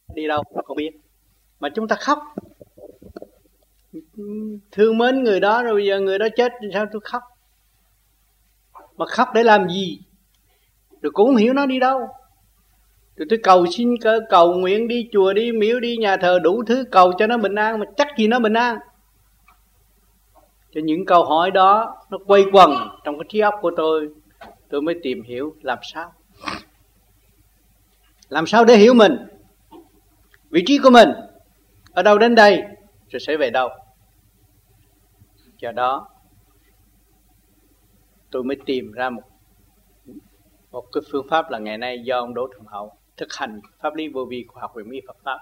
đi đâu không biết, mà chúng ta khóc thương mến người đó, rồi bây giờ người đó chết thì sao tôi khóc? Mà khóc để làm gì? Rồi cũng không hiểu nó đi đâu. Rồi tôi cầu xin, cầu nguyện, đi chùa, đi miếu, đi nhà thờ, đủ thứ cầu cho nó bình an, mà chắc gì nó bình an. Cho những câu hỏi đó nó quay quần trong cái trí óc của tôi mới tìm hiểu làm sao. Làm sao để hiểu mình, vị trí của mình ở đâu đến đây, rồi sẽ về đâu. Do đó tôi mới tìm ra một cái phương pháp là ngày nay do ông Đỗ Thuận Hậu thực hành pháp lý vô vi của học viện Mỹ Phật Pháp.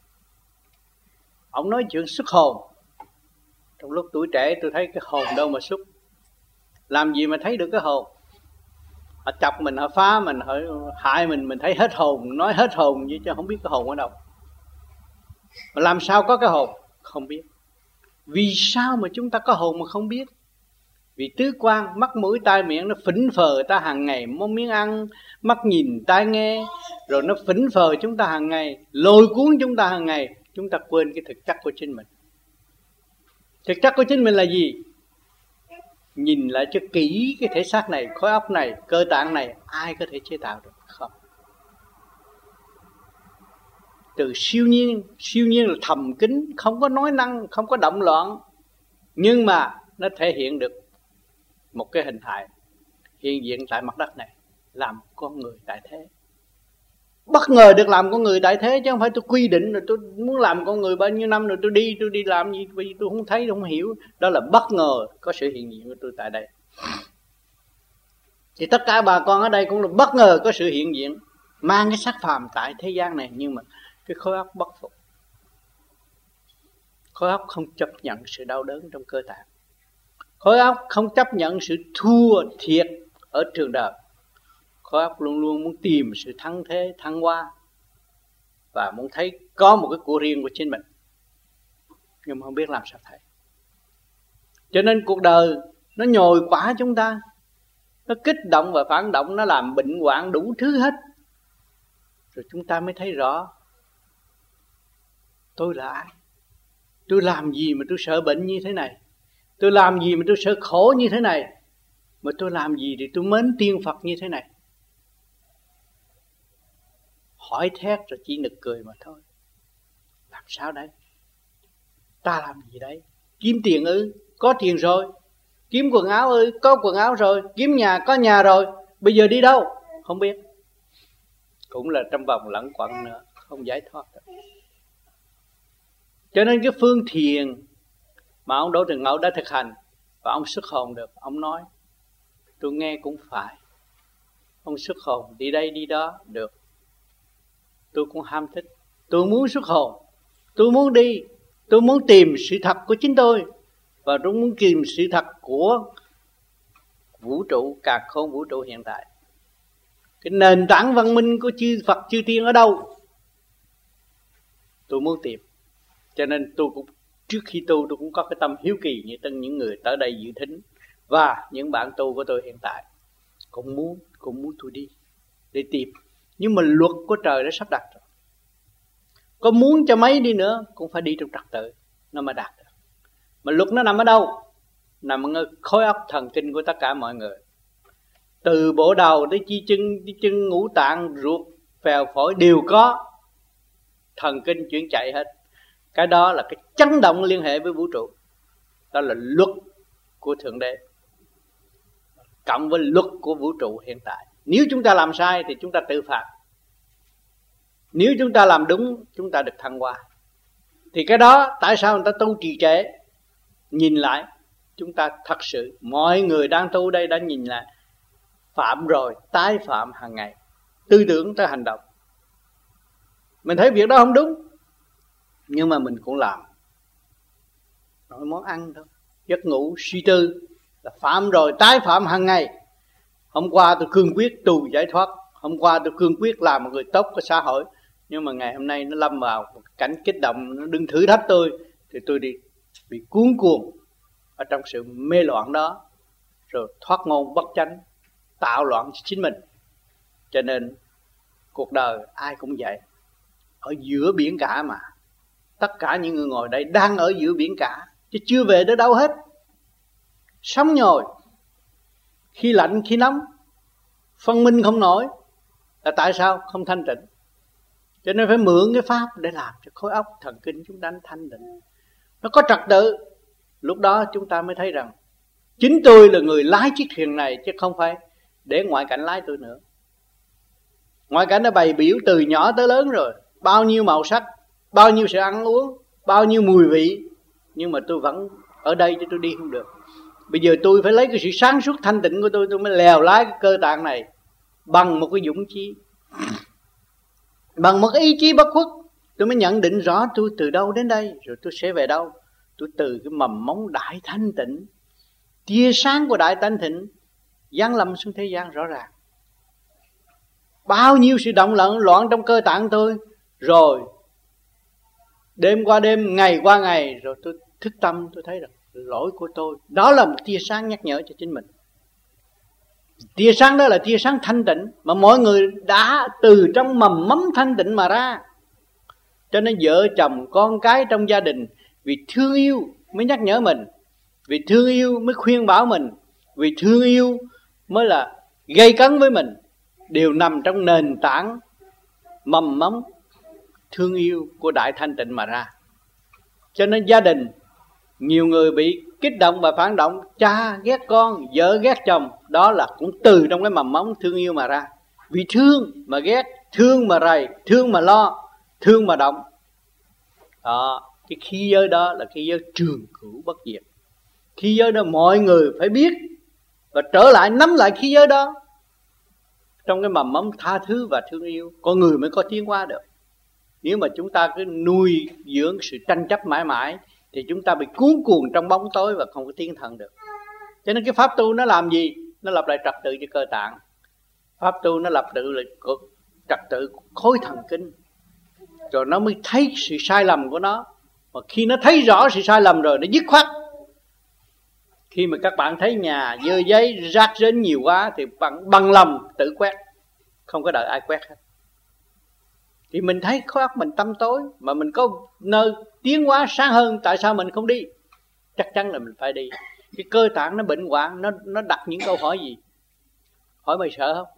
Ông nói chuyện xuất hồn. Trong lúc tuổi trẻ tôi thấy cái hồn đâu mà xuất. Làm gì mà thấy được cái hồn? Họ chọc mình, họ phá mình, họ hại mình thấy hết hồn, nói hết hồn vậy chứ không biết cái hồn ở đâu. Mà làm sao có cái hồn? Không biết. Vì sao mà chúng ta có hồn mà không biết? Vì tứ quan, mắt mũi tai miệng nó phỉnh phờ ta hàng ngày, món miếng ăn, mắt nhìn tai nghe, rồi nó phỉnh phờ chúng ta hàng ngày, lôi cuốn chúng ta hàng ngày. Chúng ta quên cái thực chất của chính mình. Thực chất của chính mình là gì? Nhìn lại cho kỹ cái thể xác này, khối óc này, cơ tạng này, ai có thể chế tạo được? Không. Từ siêu nhiên là thầm kín, không có nói năng, không có động loạn, nhưng mà nó thể hiện được một cái hình hài hiện diện tại mặt đất này, làm con người tại thế. Bất ngờ được làm con người tại thế, chứ không phải tôi quy định rồi tôi muốn làm con người bao nhiêu năm rồi tôi đi làm gì, vì tôi không thấy, tôi không hiểu. Đó là bất ngờ có sự hiện diện của tôi tại đây. Thì tất cả bà con ở đây cũng là bất ngờ có sự hiện diện, mang cái xác phàm tại thế gian này, nhưng mà cái khối óc bất phục. Khối óc không chấp nhận sự đau đớn trong cơ tạng. Khối óc không chấp nhận sự thua thiệt ở trường đời. Khối óc luôn luôn muốn tìm sự thăng thế, thăng hoa, và muốn thấy có một cái của riêng của chính mình, nhưng mà không biết làm sao thấy. Cho nên cuộc đời nó nhồi quả chúng ta, nó kích động và phản động, nó làm bệnh hoạn đủ thứ hết. Rồi chúng ta mới thấy rõ tôi là ai, tôi làm gì mà tôi sợ bệnh như thế này, tôi làm gì mà tôi sợ khổ như thế này, mà tôi làm gì thì tôi mến tiên Phật như thế này. Hỏi thét rồi chỉ nực cười mà thôi. Làm sao đấy? Ta làm gì đấy? Kiếm tiền ư? Có tiền rồi. Kiếm quần áo ư? Có quần áo rồi. Kiếm nhà? Có nhà rồi. Bây giờ đi đâu? Không biết. Cũng là trong vòng lẩn quẩn nữa, không giải thoát được. Cho nên cái phương thiền mà ông Đỗ Thuận Hậu đã thực hành, và ông xuất hồn được. Ông nói tôi nghe cũng phải. Ông xuất hồn đi đây đi đó được. Tôi cũng ham thích. Tôi muốn xuất hồn, tôi muốn đi, tôi muốn tìm sự thật của chính tôi, và tôi muốn tìm sự thật của vũ trụ, càn khôn vũ trụ hiện tại. Cái nền tảng văn minh của chư Phật chư Tiên ở đâu? Tôi muốn tìm. Cho nên tôi cũng trước khi tu tôi cũng có cái tâm hiếu kỳ như những người tới đây dự thính và những bạn tu của tôi hiện tại cũng muốn tôi đi để tìm. Nhưng mà luật của trời đã sắp đặt rồi. Có muốn cho mấy đi nữa cũng phải đi trong trật tự nó mới đạt được. Mà luật nó nằm ở đâu? Nằm ở khối óc thần kinh của tất cả mọi người. Từ bộ đầu tới chi chân ngũ tạng, ruột, phèo, phổi đều có thần kinh chuyển chạy hết. Cái đó là cái chấn động liên hệ với vũ trụ. Đó là luật của Thượng Đế cộng với luật của vũ trụ hiện tại. Nếu chúng ta làm sai thì chúng ta tự phạt. Nếu chúng ta làm đúng, chúng ta được thăng hoa. Thì cái đó tại sao người ta tu trì trệ? Nhìn lại, chúng ta thật sự mọi người đang tu đây đã nhìn lại, phạm rồi tái phạm hàng ngày, tư tưởng tới hành động. Mình thấy việc đó không đúng, nhưng mà mình cũng làm. Nói món ăn thôi, giấc ngủ, suy tư là phạm rồi tái phạm hàng ngày. Hôm qua tôi cương quyết tu giải thoát, hôm qua tôi cương quyết làm một người tốt của xã hội, nhưng mà ngày hôm nay nó lâm vào một cảnh kích động, nó đừng thử thách tôi, thì tôi bị cuốn cuồng ở trong sự mê loạn đó, rồi thoát ngôn bất chánh, tạo loạn chính mình. Cho nên cuộc đời ai cũng vậy, ở giữa biển cả mà. Tất cả những người ngồi đây đang ở giữa biển cả, chứ chưa về tới đâu hết. Sống nhồi, khi lạnh khi nóng, phân minh không nổi. Là tại sao? Không thanh tịnh. Cho nên phải mượn cái pháp để làm cho khối óc thần kinh chúng ta thanh tịnh. Nó có trật tự. Lúc đó chúng ta mới thấy rằng chính tôi là người lái chiếc thuyền này, chứ không phải để ngoại cảnh lái tôi nữa. Ngoại cảnh đã bày biểu từ nhỏ tới lớn rồi, bao nhiêu màu sắc, bao nhiêu sự ăn uống, bao nhiêu mùi vị, nhưng mà tôi vẫn ở đây chứ tôi đi không được. Bây giờ tôi phải lấy cái sự sáng suốt thanh tịnh của tôi mới lèo lái cái cơ tạng này bằng một cái dũng chí, bằng một cái ý chí bất khuất. Tôi mới nhận định rõ tôi từ đâu đến đây, rồi tôi sẽ về đâu. Tôi từ cái mầm móng đại thanh tịnh, tia sáng của đại thanh tịnh giáng lâm xuống thế gian rõ ràng. Bao nhiêu sự động loạn trong cơ tạng tôi, rồi đêm qua đêm, ngày qua ngày, rồi tôi thức tâm, tôi thấy rằng lỗi của tôi. Đó là một tia sáng nhắc nhở cho chính mình. Tia sáng đó là tia sáng thanh tịnh mà mọi người đã từ trong mầm móng thanh tịnh mà ra. Cho nên vợ chồng con cái trong gia đình, vì thương yêu mới nhắc nhở mình, vì thương yêu mới khuyên bảo mình, vì thương yêu mới là gây cấn với mình, đều nằm trong nền tảng mầm móng thương yêu của đại thanh tịnh mà ra. Cho nên gia đình nhiều người bị kích động và phản động, cha ghét con, vợ ghét chồng, đó là cũng từ trong cái mầm móng thương yêu mà ra. Vì thương mà ghét, thương mà rầy, thương mà lo, thương mà động. Đó, cái khí giới đó là khí giới trường cửu bất diệt. Khí giới đó mọi người phải biết và trở lại nắm lại khí giới đó. Trong cái mầm móng tha thứ và thương yêu, con người mới có tiến hóa được. Nếu mà chúng ta cứ nuôi dưỡng sự tranh chấp mãi mãi thì chúng ta bị cuốn cuồng trong bóng tối và không có tiến thân được. Cho nên cái pháp tu nó làm gì? Nó lập lại trật tự cho cơ tạng. Pháp tu nó lập tự lại trật tự khối thần kinh. Rồi nó mới thấy sự sai lầm của nó. Mà khi nó thấy rõ sự sai lầm rồi, nó dứt khoát. Khi mà các bạn thấy nhà dơ giấy rác rến nhiều quá thì bạn bằng lòng tự quét, không có đợi ai quét hết. Thì mình thấy khối óc mình tăm tối, mà mình có nơi tiến hóa sáng hơn, tại sao mình không đi? Chắc chắn là mình phải đi. Cái cơ tạng nó bệnh hoạn, nó đặt những câu hỏi gì? Hỏi mày sợ không?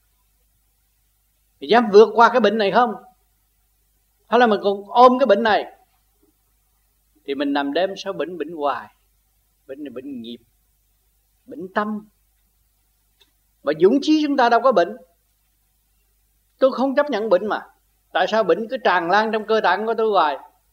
Mày dám vượt qua cái bệnh này không? Hay là mình còn ôm cái bệnh này? Thì mình nằm đêm sau bệnh hoài. Bệnh này bệnh nghiệp, bệnh tâm. Mà dũng chí chúng ta đâu có bệnh. Tôi không chấp nhận bệnh mà. Tại sao bệnh cứ tràn lan trong cơ tạng của tôi hoài?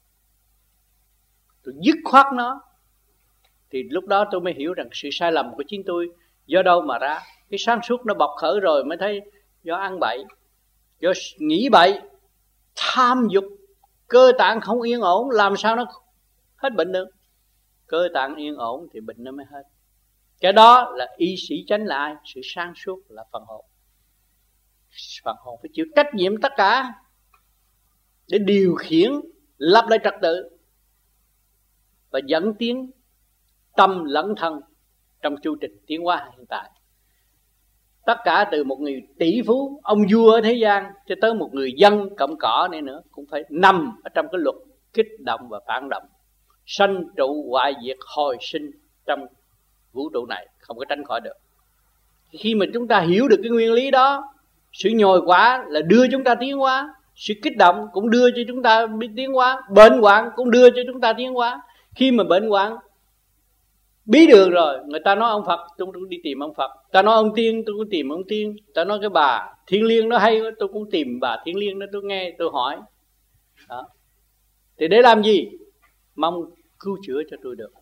Tôi dứt khoát nó. Thì lúc đó tôi mới hiểu rằng sự sai lầm của chính tôi do đâu mà ra. Cái sáng suốt nó bộc khởi rồi mới thấy do ăn bậy, do nghĩ bậy, tham dục, cơ tạng không yên ổn, làm sao nó hết bệnh được. Cơ tạng yên ổn thì bệnh nó mới hết. Cái đó là y sĩ chánh là ai? Sự sáng suốt là phần hồn. Phần hồn phải chịu trách nhiệm tất cả để điều khiển, lập lại trật tự và dẫn tiến tâm lẫn thân trong chu trình tiến hóa hiện tại. Tất cả từ một người tỷ phú, ông vua ở thế gian cho tới một người dân cọng cỏ này nữa cũng phải nằm ở trong cái luật kích động và phản động, sanh trụ hoại diệt hồi sinh trong vũ trụ này, không có tránh khỏi được. Khi mà chúng ta hiểu được cái nguyên lý đó, sự nhồi quả là đưa chúng ta tiến hóa, sự kích động cũng đưa cho chúng ta biết tiến hóa, bệnh hoạn cũng đưa cho chúng ta tiến hóa. Khi mà bệnh hoạn bí đường rồi, người ta nói ông Phật, tôi cũng đi tìm ông Phật. Ta nói ông Tiên, tôi cũng tìm ông Tiên. Ta nói cái bà Thiên Liêng nó hay, tôi cũng tìm bà Thiên Liêng đó, tôi nghe, tôi hỏi. Đó. Thì để làm gì? Mong cứu chữa cho tôi được.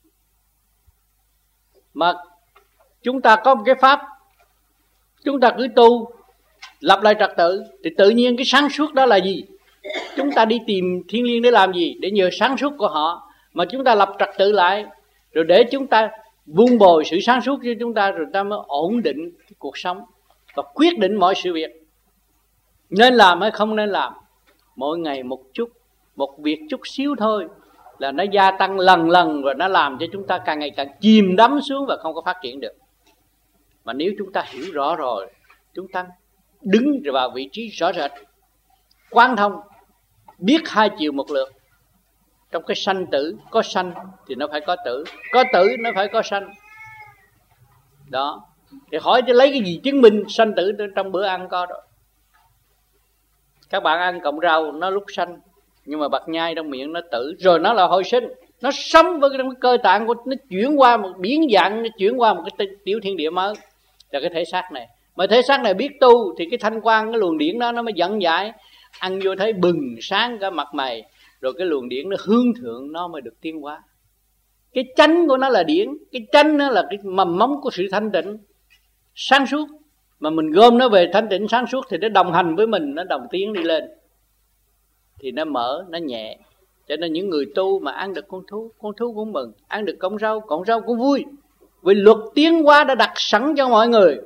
Mà chúng ta có một cái pháp, chúng ta cứ tu lập lại trật tự thì tự nhiên cái sáng suốt đó là gì? Chúng ta đi tìm Thiên Liêng để làm gì? Để nhờ sáng suốt của họ mà chúng ta lập trật tự lại, rồi để chúng ta vun bồi sự sáng suốt cho chúng ta, rồi ta mới ổn định cái cuộc sống và quyết định mọi sự việc nên làm hay không nên làm. Mỗi ngày một chút, một việc chút xíu thôi là nó gia tăng lần lần, rồi nó làm cho chúng ta càng ngày càng chìm đắm xuống và không có phát triển được. Mà nếu chúng ta hiểu rõ rồi, chúng ta đứng vào vị trí rõ rệt, quán thông, biết hai chiều một lượt. Trong cái sanh tử, có sanh thì nó phải có tử nó phải có sanh. Đó. Thì hỏi cho lấy cái gì chứng minh sanh tử trong bữa ăn có rồi. Các bạn ăn cọng rau nó lúc sanh, nhưng mà bạc nhai trong miệng nó tử, rồi nó là hồi sinh. Nó sống với cái cơ tạng của nó, chuyển qua một biến dạng, nó chuyển qua một cái tiểu thiên địa mới, là cái thể xác này. Mà thể xác này biết tu thì cái thanh quan, cái luồng điển đó nó mới dẫn giải. Ăn vô thấy bừng sáng cả mặt mày, rồi cái luồng điển nó hướng thượng, nó mới được tiến hóa. Cái chánh của nó là điển, cái chánh nó là cái mầm móng của sự thanh tịnh sáng suốt. Mà mình gom nó về thanh tịnh sáng suốt thì nó đồng hành với mình, nó đồng tiến đi lên, thì nó mở, nó nhẹ. Cho nên những người tu mà ăn được con thú cũng mừng, ăn được cọng rau cũng vui. Vì luật tiến hóa đã đặt sẵn cho mọi người.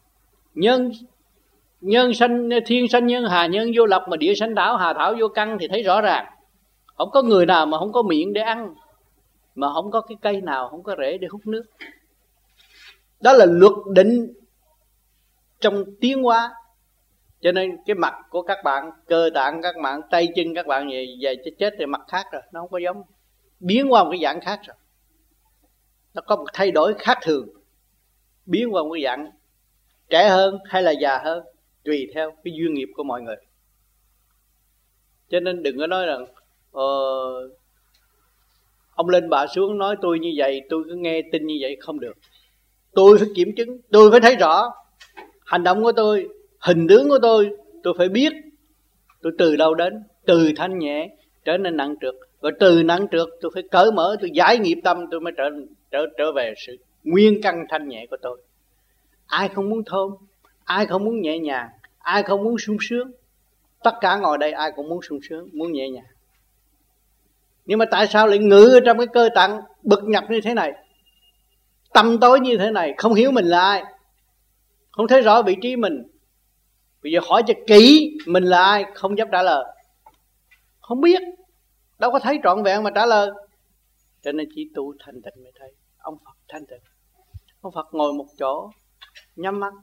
Nhân sanh, thiên sanh nhân, hà nhân vô lập, mà địa sanh đảo, hà thảo vô căn, thì thấy rõ ràng. Không có người nào mà không có miệng để ăn, mà không có cái cây nào không có rễ để hút nước. Đó là luật định trong tiến hóa. Cho nên cái mặt của các bạn, cơ tạng các bạn, tay chân các bạn về chết thì mặt khác rồi, nó không có giống, biến qua một cái dạng khác rồi. Nó có một thay đổi khác thường, biến qua một cái dạng trẻ hơn hay là già hơn, tùy theo cái duyên nghiệp của mọi người. Cho nên đừng có nói rằng ông lên bà xuống nói tôi như vậy, tôi cứ nghe tin như vậy, không được. Tôi phải kiểm chứng, tôi phải thấy rõ hành động của tôi, hình tướng của tôi phải biết tôi từ đâu đến, từ thanh nhẹ trở nên nặng trược, và từ nặng trược tôi phải cởi mở, tôi giải nghiệp tâm, tôi mới trở về sự nguyên căn thanh nhẹ của tôi. Ai không muốn thơm, ai không muốn nhẹ nhàng, ai không muốn sung sướng? Tất cả ngồi đây ai cũng muốn sung sướng, muốn nhẹ nhàng. Nhưng mà tại sao lại ngự ở trong cái cơ tạng bực nhập như thế này, tâm tối như thế này, không hiểu mình là ai, không thấy rõ vị trí mình? Bây giờ hỏi cho kỹ mình là ai, không dám trả lời, không biết, đâu có thấy trọn vẹn mà trả lời. Cho nên chỉ tu thanh tịnh mới thấy. Ông Phật thanh tịnh, ông Phật ngồi một chỗ, nhắm mắt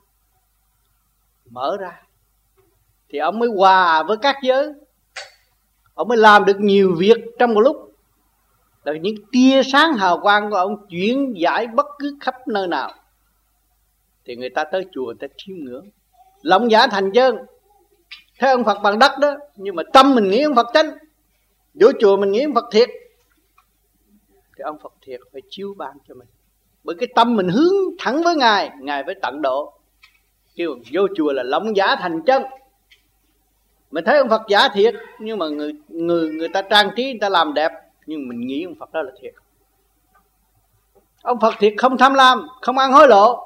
mở ra, thì ông mới hòa với các giới, ông mới làm được nhiều việc trong một lúc. Là những tia sáng hào quang của ông chuyển giải bất cứ khắp nơi nào, thì người ta tới chùa người ta chiêm ngưỡng. Lòng giả thành chân, thấy ông Phật bằng đất đó, nhưng mà tâm mình nghĩ ông Phật chánh. Vô chùa mình nghĩ ông Phật thiệt, thì ông Phật thiệt phải chiếu ban cho mình. Bởi cái tâm mình hướng thẳng với Ngài, Ngài phải tận độ. Kêu vô chùa là lòng giả thành chân. Mình thấy ông Phật giả thiệt, nhưng mà người ta trang trí, người ta làm đẹp, nhưng mình nghĩ ông Phật đó là thiệt. Ông Phật thiệt không tham lam, không ăn hối lộ,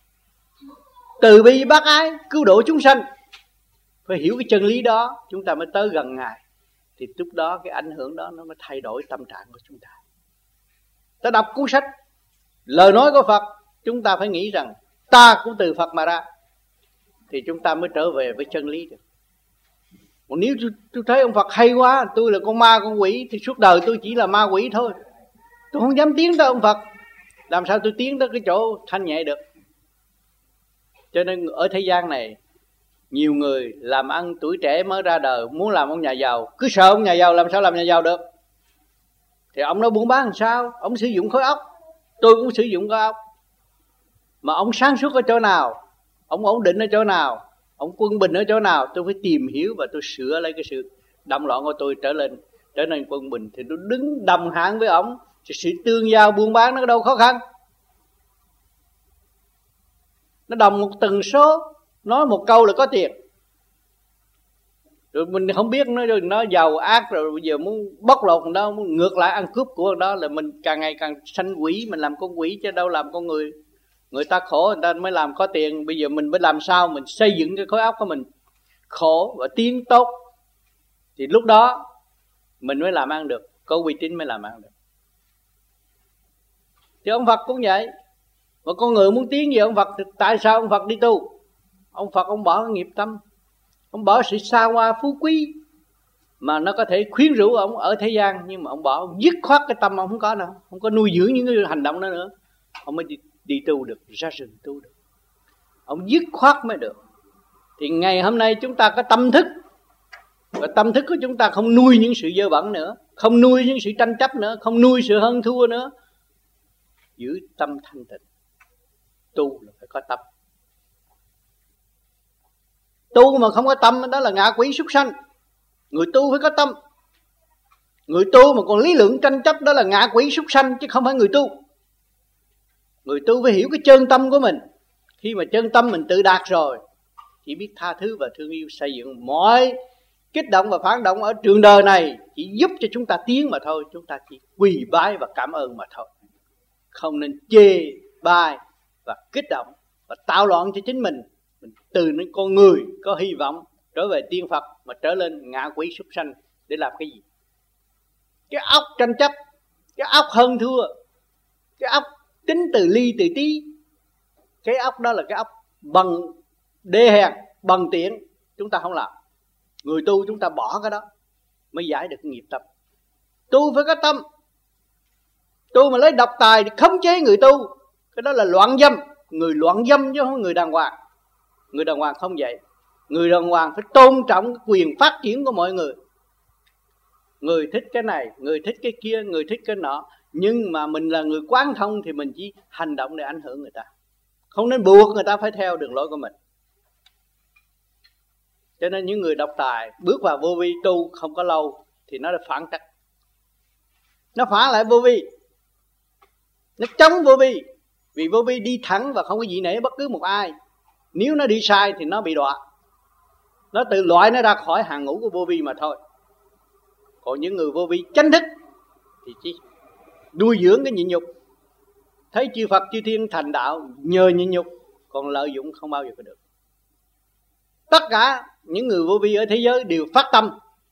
từ bi bác ái, cứu độ chúng sanh. Phải hiểu cái chân lý đó, chúng ta mới tới gần Ngài. Thì lúc đó cái ảnh hưởng đó nó mới thay đổi tâm trạng của chúng ta. Ta đọc cuốn sách, lời nói của Phật, chúng ta phải nghĩ rằng ta cũng từ Phật mà ra, thì chúng ta mới trở về với chân lý được. Còn nếu tôi thấy ông Phật hay quá, tôi là con ma con quỷ, thì suốt đời tôi chỉ là ma quỷ thôi. Tôi không dám tiến tới ông Phật. Làm sao tôi tiến tới cái chỗ thanh nhẹ được? Cho nên ở thế gian này, nhiều người làm ăn tuổi trẻ mới ra đời, muốn làm ông nhà giàu, cứ sợ ông nhà giàu, làm sao làm nhà giàu được? Thì ông nói buôn bán làm sao? Ông sử dụng khối óc, tôi cũng sử dụng khối óc. Mà ông sáng suốt ở chỗ nào, ông ổn định ở chỗ nào, ông quân bình ở chỗ nào, tôi phải tìm hiểu và tôi sửa lấy cái sự động loạn của tôi trở nên quân bình. Thì tôi đứng đồng hạng với ông, thì sự tương giao buôn bán nó đâu khó khăn. Nó đồng một tần số, nói một câu là có tiền. Rồi mình không biết nó giàu ác, rồi bây giờ muốn bóc lột thằng đó, muốn ngược lại ăn cướp của thằng đó, là mình càng ngày càng sanh quỷ, mình làm con quỷ chứ đâu làm con người. Người ta khổ, người ta mới làm có tiền. Bây giờ mình phải làm sao mình xây dựng cái khối óc của mình khổ và tiến tốt, thì lúc đó mình mới làm ăn được, có uy tín mới làm ăn được. Thì ông Phật cũng vậy. Mà con người muốn tiến về ông Phật, tại sao ông Phật đi tu? Ông Phật ông bỏ nghiệp tâm, ông bỏ sự xa hoa phú quý mà nó có thể khuyến rũ ông ở thế gian, nhưng mà ông bỏ, ông dứt khoát cái tâm ông không có nữa, không có nuôi dưỡng những cái hành động đó nữa. Ông mới đi tu được, ra rừng tu được. Ông dứt khoát mới được. Thì ngày hôm nay chúng ta có tâm thức Và tâm thức của chúng ta không nuôi những sự dơ bẩn nữa, không nuôi những sự tranh chấp nữa, không nuôi sự hơn thua nữa. Giữ tâm thanh tịnh. Tu là phải có tâm. Tu mà không có tâm đó là ngạ quỷ súc sanh. Người tu phải có tâm. Người tu mà còn lý luận tranh chấp đó là ngạ quỷ súc sanh chứ không phải người tu. Người tu phải hiểu cái chân tâm của mình. Khi mà chân tâm mình tự đạt rồi, chỉ biết tha thứ và thương yêu, xây dựng. Mọi kích động và phản động ở trường đời này chỉ giúp cho chúng ta tiến mà thôi. Chúng ta chỉ quỳ bái và cảm ơn mà thôi. Không nên chê bai và kích động và tạo loạn cho chính mình. Mình từ những con người có hy vọng trở về tiên Phật mà trở lên ngạ quỷ súc sanh để làm cái gì? Cái óc tranh chấp, cái óc hơn thua, cái óc tính từ ly từ tí, cái óc đó là cái óc bằng đê hèn, bằng tiện. Chúng ta không làm. Người tu chúng ta bỏ cái đó mới giải được nghiệp tâm. Tu phải có tâm. Tu mà lấy độc tài thì khống chế người tu, cái đó là loạn dâm. Người loạn dâm chứ không người đàng hoàng. Người đàng hoàng không vậy. Người đàng hoàng phải tôn trọng quyền phát triển của mọi người. Người thích cái này, người thích cái kia, người thích cái nọ. Nhưng mà mình là người quán thông thì mình chỉ hành động để ảnh hưởng người ta. Không nên buộc người ta phải theo đường lối của mình. Cho nên những người độc tài bước vào vô vi tu không có lâu thì nó đã phản cách. Nó phản lại vô vi. Nó chống vô vi. Vì vô vi đi thẳng và không có gì nể bất cứ một ai. Nếu nó đi sai thì nó bị đọa. Nó tự loại nó ra khỏi hàng ngũ của vô vi mà thôi. Còn những người vô vi chánh thức thì chỉ nuôi dưỡng cái nhịn nhục. Thấy chư Phật chư Thiên thành đạo nhờ nhịn nhục. Còn lợi dụng không bao giờ có được. Tất cả những người vô vi ở thế giới đều phát tâm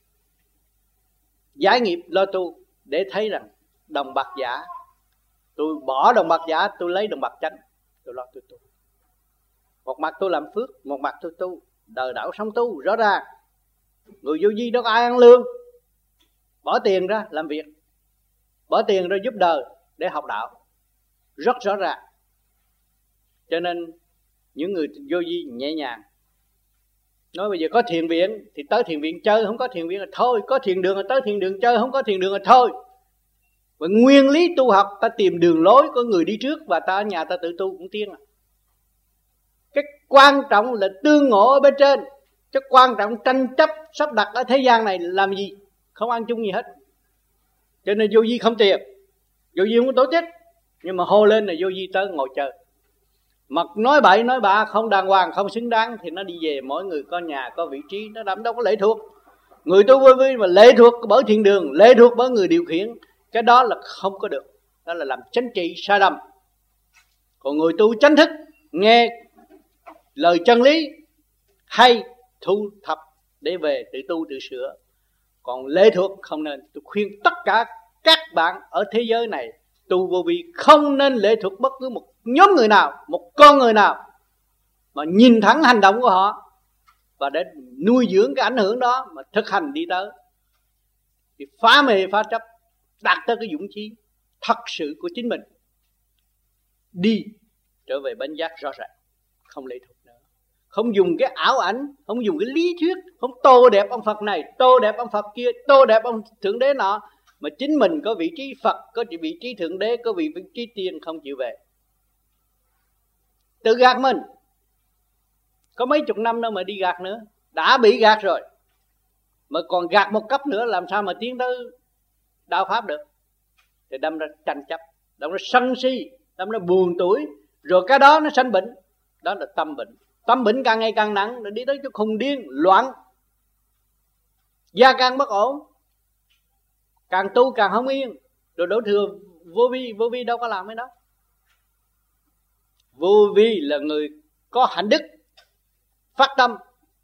giải nghiệp lo tu để thấy rằng đồng bạc giả. Tôi bỏ đồng bạc giả, tôi lấy đồng bạc chánh. Tôi lo tôi tu. Một mặt tôi làm phước, một mặt tôi tu. Đời đạo sống tu, rõ ràng. Người vô vi đâu có ai ăn lương. Bỏ tiền ra làm việc, bỏ tiền ra giúp đời để học đạo. Rất rõ ràng. Cho nên những người vô vi nhẹ nhàng. Nói bây giờ có thiền viện thì tới thiền viện chơi, không có thiền viện là thôi. Có thiền đường là tới thiền đường chơi, không có thiền đường là thôi. Và nguyên lý tu học ta tìm đường lối của người đi trước và ta ở nhà ta tự tu cũng tiến. Cái quan trọng là tương ngộ ở bên trên. Cái quan trọng tranh chấp sắp đặt ở thế gian này làm gì? Không ăn chung gì hết. Cho nên vô vi không tiền, vô vi không có tổ chức, nhưng mà hô lên là vô vi tới ngồi chơi. Mà nói bậy nói bạ không đàng hoàng, không xứng đáng thì nó đi về. Mỗi người có nhà có vị trí, nó đâu có lệ thuộc. Người tu vô vi mà lệ thuộc bởi thiền đường, lệ thuộc bởi người điều khiển, cái đó là không có được. Đó là làm chánh trị sai lầm. Còn người tu chánh thức nghe lời chân lý hay thu thập để về tự tu tự sửa. Còn lệ thuộc không nên. Tôi khuyên tất cả các bạn ở thế giới này tu vô vi không nên lệ thuộc bất cứ một nhóm người nào, một con người nào, mà nhìn thẳng hành động của họ và để nuôi dưỡng cái ảnh hưởng đó mà thực hành đi tới thì phá mê phá chấp, đạt tới cái dũng chí thật sự của chính mình, đi trở về bánh giác rõ ràng, không lệ thuộc nữa. Không dùng cái ảo ảnh, không dùng cái lý thuyết, không tô đẹp ông Phật này, tô đẹp ông Phật kia, tô đẹp ông Thượng Đế nọ, mà chính mình có vị trí Phật, có vị trí Thượng Đế, có vị trí Tiên không chịu về. Tự gạt mình. Có mấy chục năm đâu mà đi gạt nữa. Đã bị gạt rồi mà còn gạt một cấp nữa, làm sao mà tiến tới đạo Pháp được? Thì đâm ra tranh chấp, đâm ra sân si, đâm ra buồn tuổi. Rồi cái đó nó sanh bệnh. Đó là tâm bệnh. Tâm bệnh càng ngày càng nặng, rồi đi tới chỗ khùng điên, loạn, gia càng bất ổn, càng tu càng không yên. Rồi đổ thừa vô vi đâu có làm cái đó. Vô vi là người có hạnh đức, phát tâm,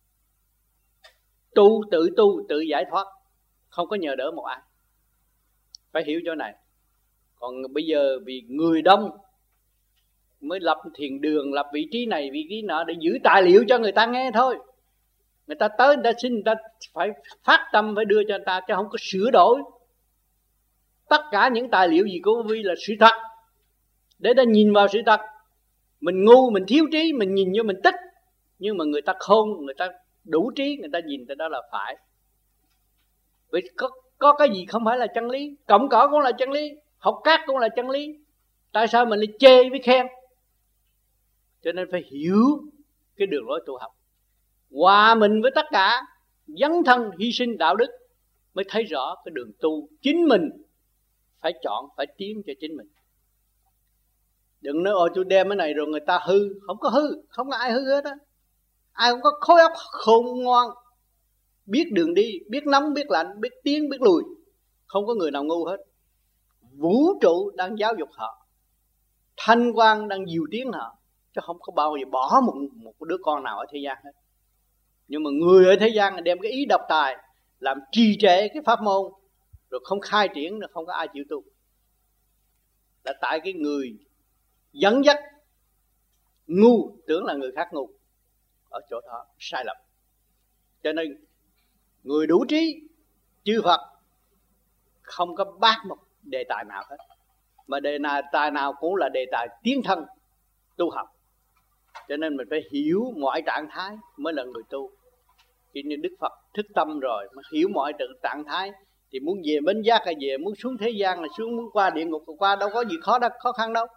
tu tự giải thoát, không có nhờ đỡ một ai. Phải hiểu chỗ này. Còn bây giờ vì người đông mới lập thiền đường, lập vị trí này, vị trí nọ để giữ tài liệu cho người ta nghe thôi. Người ta tới, người ta xin, người ta phải phát tâm, phải đưa cho người ta, chứ không có sửa đổi. Tất cả những tài liệu gì của vô vi là sự thật, để ta nhìn vào sự thật. Mình ngu, mình thiếu trí, mình nhìn vô mình tích. Nhưng mà người ta khôn, người ta đủ trí, người ta nhìn tới đó là phải. Vì có cái gì không phải là chân lý. Cọng cỏ cũng là chân lý, học cát cũng là chân lý. Tại sao mình lại chê với khen? Cho nên phải hiểu cái đường lối tu học, hòa mình với tất cả, dấn thân hy sinh đạo đức, mới thấy rõ cái đường tu. Chính mình phải chọn, phải tiến cho chính mình. Đừng nói tôi đem cái này rồi người ta hư. Không có hư, không có ai hư hết á. Ai cũng có khối óc khôn ngoan, biết đường đi, biết nóng, biết lạnh, biết tiến, biết lùi. Không có người nào ngu hết. Vũ trụ đang giáo dục họ, thanh quan đang dìu tiến họ, chứ không có bao giờ bỏ một đứa con nào ở thế gian hết. Nhưng mà người ở thế gian đem cái ý độc tài làm trì trệ cái pháp môn, rồi không khai triển, rồi không có ai chịu tu. Là tại cái người dẫn dắt ngu tưởng là người khác ngu, ở chỗ đó sai lầm. Cho nên người đủ trí, chư Phật không có bác một đề tài nào hết, mà đề tài nào cũng là đề tài tiến thân tu học. Cho nên mình phải hiểu mọi trạng thái mới là người tu. Khi như Đức Phật thức tâm rồi, mà hiểu mọi trạng thái, thì muốn về bến giác là về, muốn xuống thế gian là xuống, muốn qua địa ngục là qua, đâu có gì khó khăn đâu.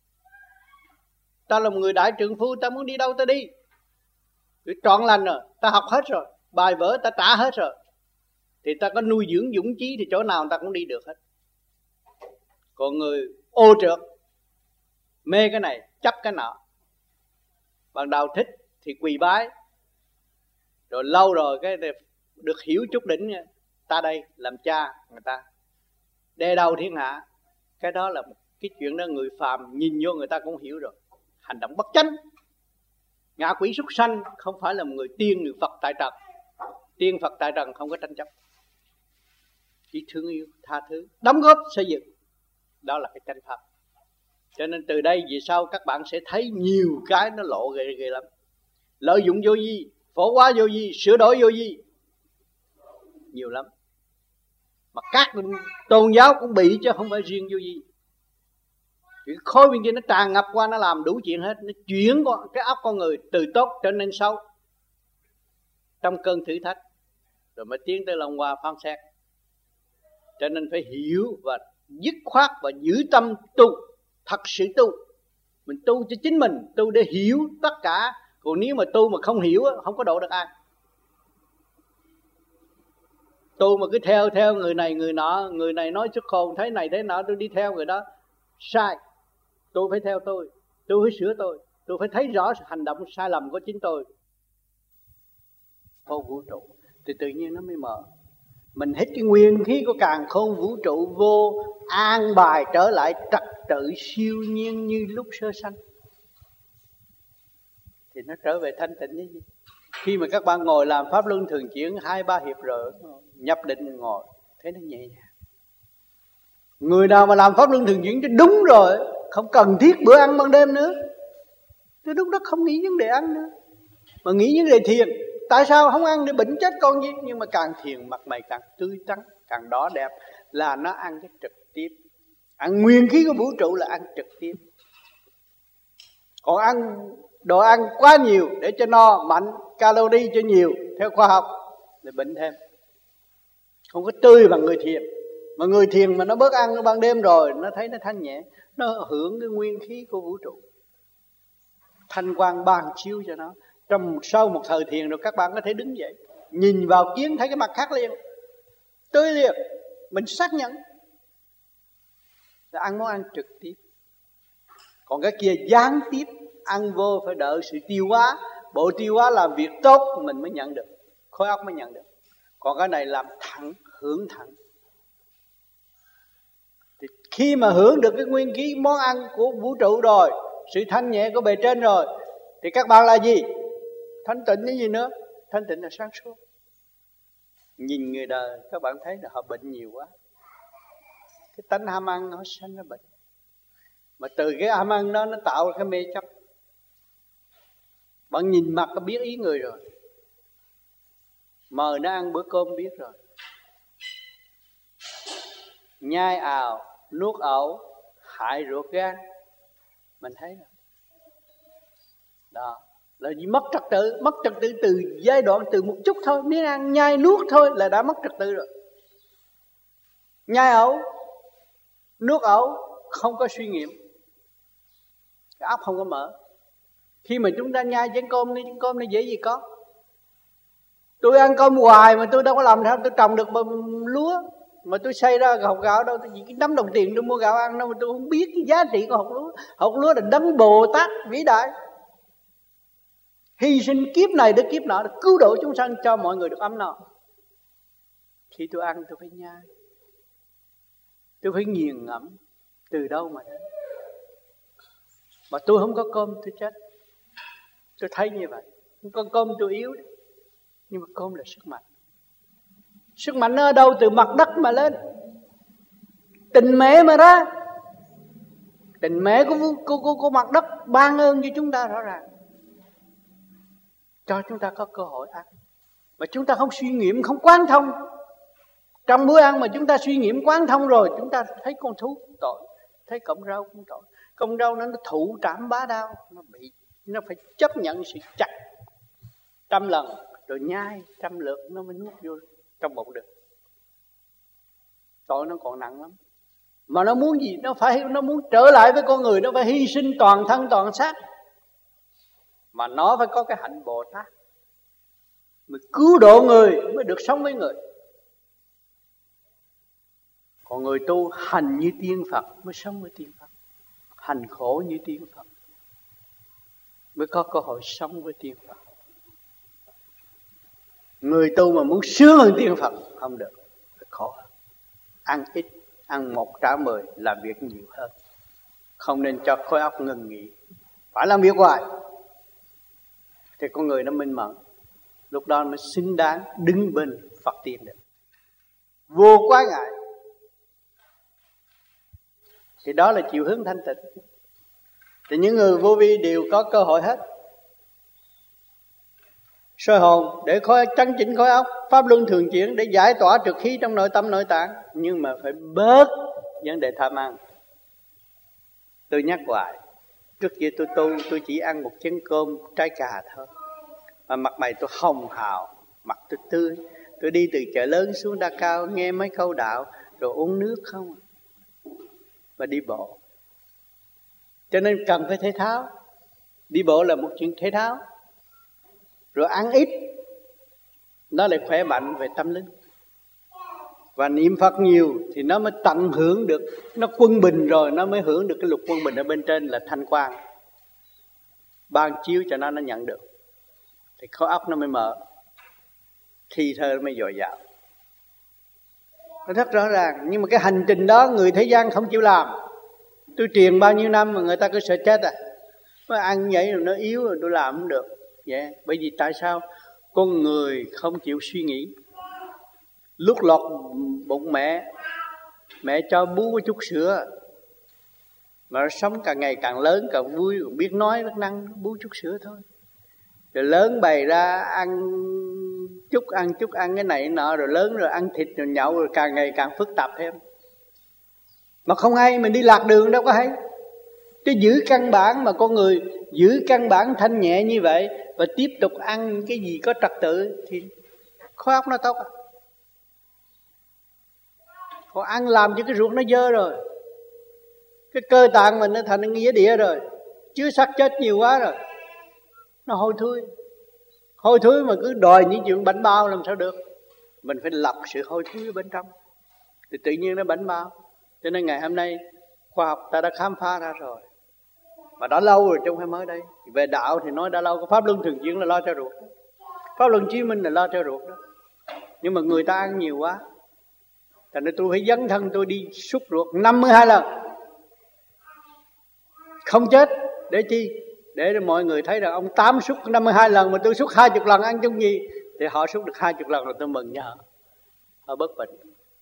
Ta là một người đại trượng phu, ta muốn đi đâu ta đi. Cứ trọn lành rồi, ta học hết rồi, bài vở ta trả hết rồi, thì ta có nuôi dưỡng dũng chí thì chỗ nào ta cũng đi được hết. Còn người ô trượt, mê cái này, chấp cái nọ, ban đầu thích thì quỳ bái, rồi lâu rồi cái được hiểu chút đỉnh, ta đây làm cha người ta, đe đầu thiên hạ. Cái đó là một cái chuyện đó người phàm nhìn vô người ta cũng hiểu rồi. Hành động bất chánh, ngạ quỷ súc sanh, không phải là một người tiên người Phật tại trần. Tiên Phật tại trần không có tranh chấp, chỉ thương yêu, tha thứ, đóng góp xây dựng. Đó là cái chánh pháp. Cho nên từ đây về sau các bạn sẽ thấy nhiều cái nó lộ ghê lắm. Lợi dụng vô vi, phổ hóa vô vi, sửa đổi vô vi, nhiều lắm. Mà các tôn giáo cũng bị, chứ không phải riêng vô vi. Cái khối bên kia nó tràn ngập qua, nó làm đủ chuyện hết. Nó chuyển cái óc con người từ tốt trở nên xấu trong cơn thử thách, rồi mới tiến tới lòng hoa phán xét. Cho nên phải hiểu và dứt khoát và giữ tâm tu, thật sự tu. Mình tu cho chính mình, tu để hiểu tất cả. Còn nếu mà tu mà không hiểu, không có độ được ai. Tu mà cứ theo người này người nọ, người này nói xuất hồn thế này thế nọ, tôi đi theo người đó, sai. Tôi phải theo tôi phải sửa tôi phải thấy rõ hành động sai lầm của chính tôi. Vô vũ trụ thì tự nhiên nó mới mở. Mình hít cái nguyên khí của càn khôn vũ trụ vô, an bài trở lại trật tự siêu nhiên như lúc sơ sanh, thì nó trở về thanh tịnh như gì. Khi mà các bạn ngồi làm pháp luân thường chuyển 2-3 hiệp rồi nhập định ngồi, thấy nó nhẹ nhàng. Người nào mà làm pháp luân thường chuyển cho đúng rồi, không cần thiết bữa ăn ban đêm nữa, thì lúc đó không nghĩ vấn đề ăn nữa, mà nghĩ vấn đề thiền. Tại sao không ăn để bệnh chết con gì? Nhưng mà càng thiền mặt mày càng tươi tắn, càng đỏ đẹp, là nó ăn cái trực tiếp. Ăn nguyên khí của vũ trụ là ăn trực tiếp. Còn ăn đồ ăn quá nhiều để cho no mạnh, calorie cho nhiều theo khoa học thì bệnh thêm. Không có tươi bằng người thiền. Mà người thiền mà nó bớt ăn ban đêm rồi, nó thấy nó thanh nhẹ, nó hưởng cái nguyên khí của vũ trụ, thanh quang ban chiếu cho nó. Sau một thời thiền rồi các bạn có thể đứng dậy, nhìn vào kiến thấy cái mặt khác liền, tươi liền. Mình xác nhận là ăn món ăn trực tiếp. Còn cái kia gián tiếp, ăn vô phải đợi sự tiêu hóa, bộ tiêu hóa làm việc tốt mình mới nhận được, khối óc mới nhận được. Còn cái này làm thẳng, hưởng thẳng. Thì khi mà hưởng được cái nguyên khí món ăn của vũ trụ rồi, sự thanh nhẹ của bề trên rồi, thì các bạn là gì? Thanh tịnh cái gì nữa? Thanh tịnh là sáng suốt. Nhìn người đời các bạn thấy là họ bệnh nhiều quá. Cái tánh ham ăn nó sanh ra bệnh. Mà từ cái ham ăn đó nó tạo ra cái mê chấp. Bạn nhìn mặt nó biết ý người rồi. Mời nó ăn bữa cơm biết rồi. Nhai ào, nuốt ẩu, hại ruột gan, mình thấy rồi. Đó là gì? Mất trật tự. Mất trật tự từ giai đoạn từ một chút thôi, miếng ăn nhai nuốt thôi là đã mất trật tự rồi. nhai ẩu, nuốt ẩu, không có suy nghiệm, cái óc không có mở. Khi mà chúng ta nhai chén cơm nó dễ gì có. Tôi ăn cơm hoài mà tôi đâu có làm sao tôi trồng được lúa, mà tôi xây ra hột gạo đâu, tôi chỉ cái nắm đồng tiền tôi mua gạo ăn đâu, mà tôi không biết cái giá trị của hột lúa. Hột lúa là đấng Bồ Tát vĩ đại, hy sinh kiếp này đến kiếp nọ để cứu độ chúng sanh cho mọi người được ấm no. Khi tôi ăn tôi phải nhai, tôi phải nghiền ngẫm từ đâu mà đến. Mà tôi không có cơm tôi chết. Tôi thấy như vậy. Không có cơm tôi yếu đấy. Nhưng mà cơm là sức mạnh. Sức mạnh nó ở đâu? Từ mặt đất mà lên. Tình mẹ mà ra. Tình mẹ của mặt đất ban ơn cho chúng ta rõ ràng, cho chúng ta có cơ hội ăn. Mà chúng ta không suy nghiệm, không quán thông. Trong bữa ăn mà chúng ta suy nghiệm quán thông rồi, chúng ta thấy con thú cũng tội, thấy cọng rau cũng tội. Cọng rau nó thụ trảm bá đao, nó phải chấp nhận sự chặt 100 lần, rồi nhai 100 lượt nó mới nuốt vô trong bụng được. Tội nó còn nặng lắm. Mà nó muốn gì? Nó muốn trở lại với con người, nó phải hy sinh toàn thân toàn xác. Mà nó phải có cái hạnh Bồ Tát, mới cứu độ người, mới được sống với người. Còn người tu hành như tiên Phật mới sống với tiên Phật, hành khổ như tiên Phật mới có cơ hội sống với tiên Phật. Người tu mà muốn sướng hơn tiên Phật không được, phải khổ. Ăn ít, ăn 1 trả 10, làm việc nhiều hơn. Không nên cho khối óc ngừng nghỉ, phải làm việc hoài. Thì con người nó minh mẫn, lúc đó mới xứng đáng đứng bên Phật tiên được, vô quái ngại. Thì đó là chiều hướng thanh tịnh. Thì những người vô vi đều có cơ hội hết. Soi hồn để chấn chỉnh khối óc, pháp luân thường chuyển để giải tỏa trượt khí trong nội tâm nội tạng. Nhưng mà phải bớt vấn đề tham ăn. Tôi nhắc hoài, trước kia tôi tu, tôi chỉ ăn 1 chén cơm trái cà thôi, mà mặt mày tôi hồng hào, mặt tôi tươi. Tôi đi từ chợ lớn xuống Đa Cao, nghe mấy câu đạo, rồi uống nước không, và đi bộ. Cho nên cần phải thể thao. Đi bộ là một chuyện thể thao. Rồi ăn ít, nó lại khỏe mạnh về tâm linh. Và niệm Phật nhiều thì nó mới tận hưởng được. Nó quân bình rồi nó mới hưởng được cái lục quân bình ở bên trên là thanh quang, ban chiếu cho nó nhận được. Thì khối óc nó mới mở, thi thơ mới dồi dào. Nó rất rõ ràng. Nhưng mà cái hành trình đó người thế gian không chịu làm. Tôi truyền bao nhiêu năm mà người ta cứ sợ chết à. Mới ăn vậy rồi nó yếu rồi tôi làm không được. Vậy bởi vì tại sao? Con người không chịu suy nghĩ. Lúc lọt bụng mẹ cho bú chút sữa, mà nó sống càng ngày càng lớn, càng vui, còn biết nói biết năng, bú chút sữa thôi. Rồi lớn bày ra ăn chút ăn cái này nọ, rồi lớn rồi ăn thịt rồi nhậu, rồi càng ngày càng phức tạp thêm. Mà không hay, mình đi lạc đường đâu có hay. Chứ giữ căn bản mà con người giữ căn bản thanh nhẹ như vậy và tiếp tục ăn cái gì có trật tự thì khối óc nó tốt. Còn ăn làm cho cái ruột nó dơ rồi, cái cơ tạng mình nó thành nghĩa địa rồi, chứa xác chết nhiều quá rồi, nó hôi thối mà cứ đòi những chuyện bảnh bao làm sao được. Mình phải lọc sự hôi thối ở bên trong thì tự nhiên nó bảnh bao. Cho nên ngày hôm nay khoa học ta đã khám phá ra rồi, mà đã lâu rồi chứ không phải mới đây. Về đạo thì nói đã lâu, có pháp luân thường chuyển là lo cho ruột đó. Pháp luân chiếu minh là lo cho ruột đó. Nhưng mà người ta ăn nhiều quá, thành nên tôi phải dấn thân tôi đi xúc ruột 52 lần. Không chết, để chi? Để mọi người thấy rằng ông Tám xúc 52 lần mà tôi xúc 20 lần ăn chung gì. Thì họ xúc được 20 lần rồi tôi mừng cho họ bất bệnh.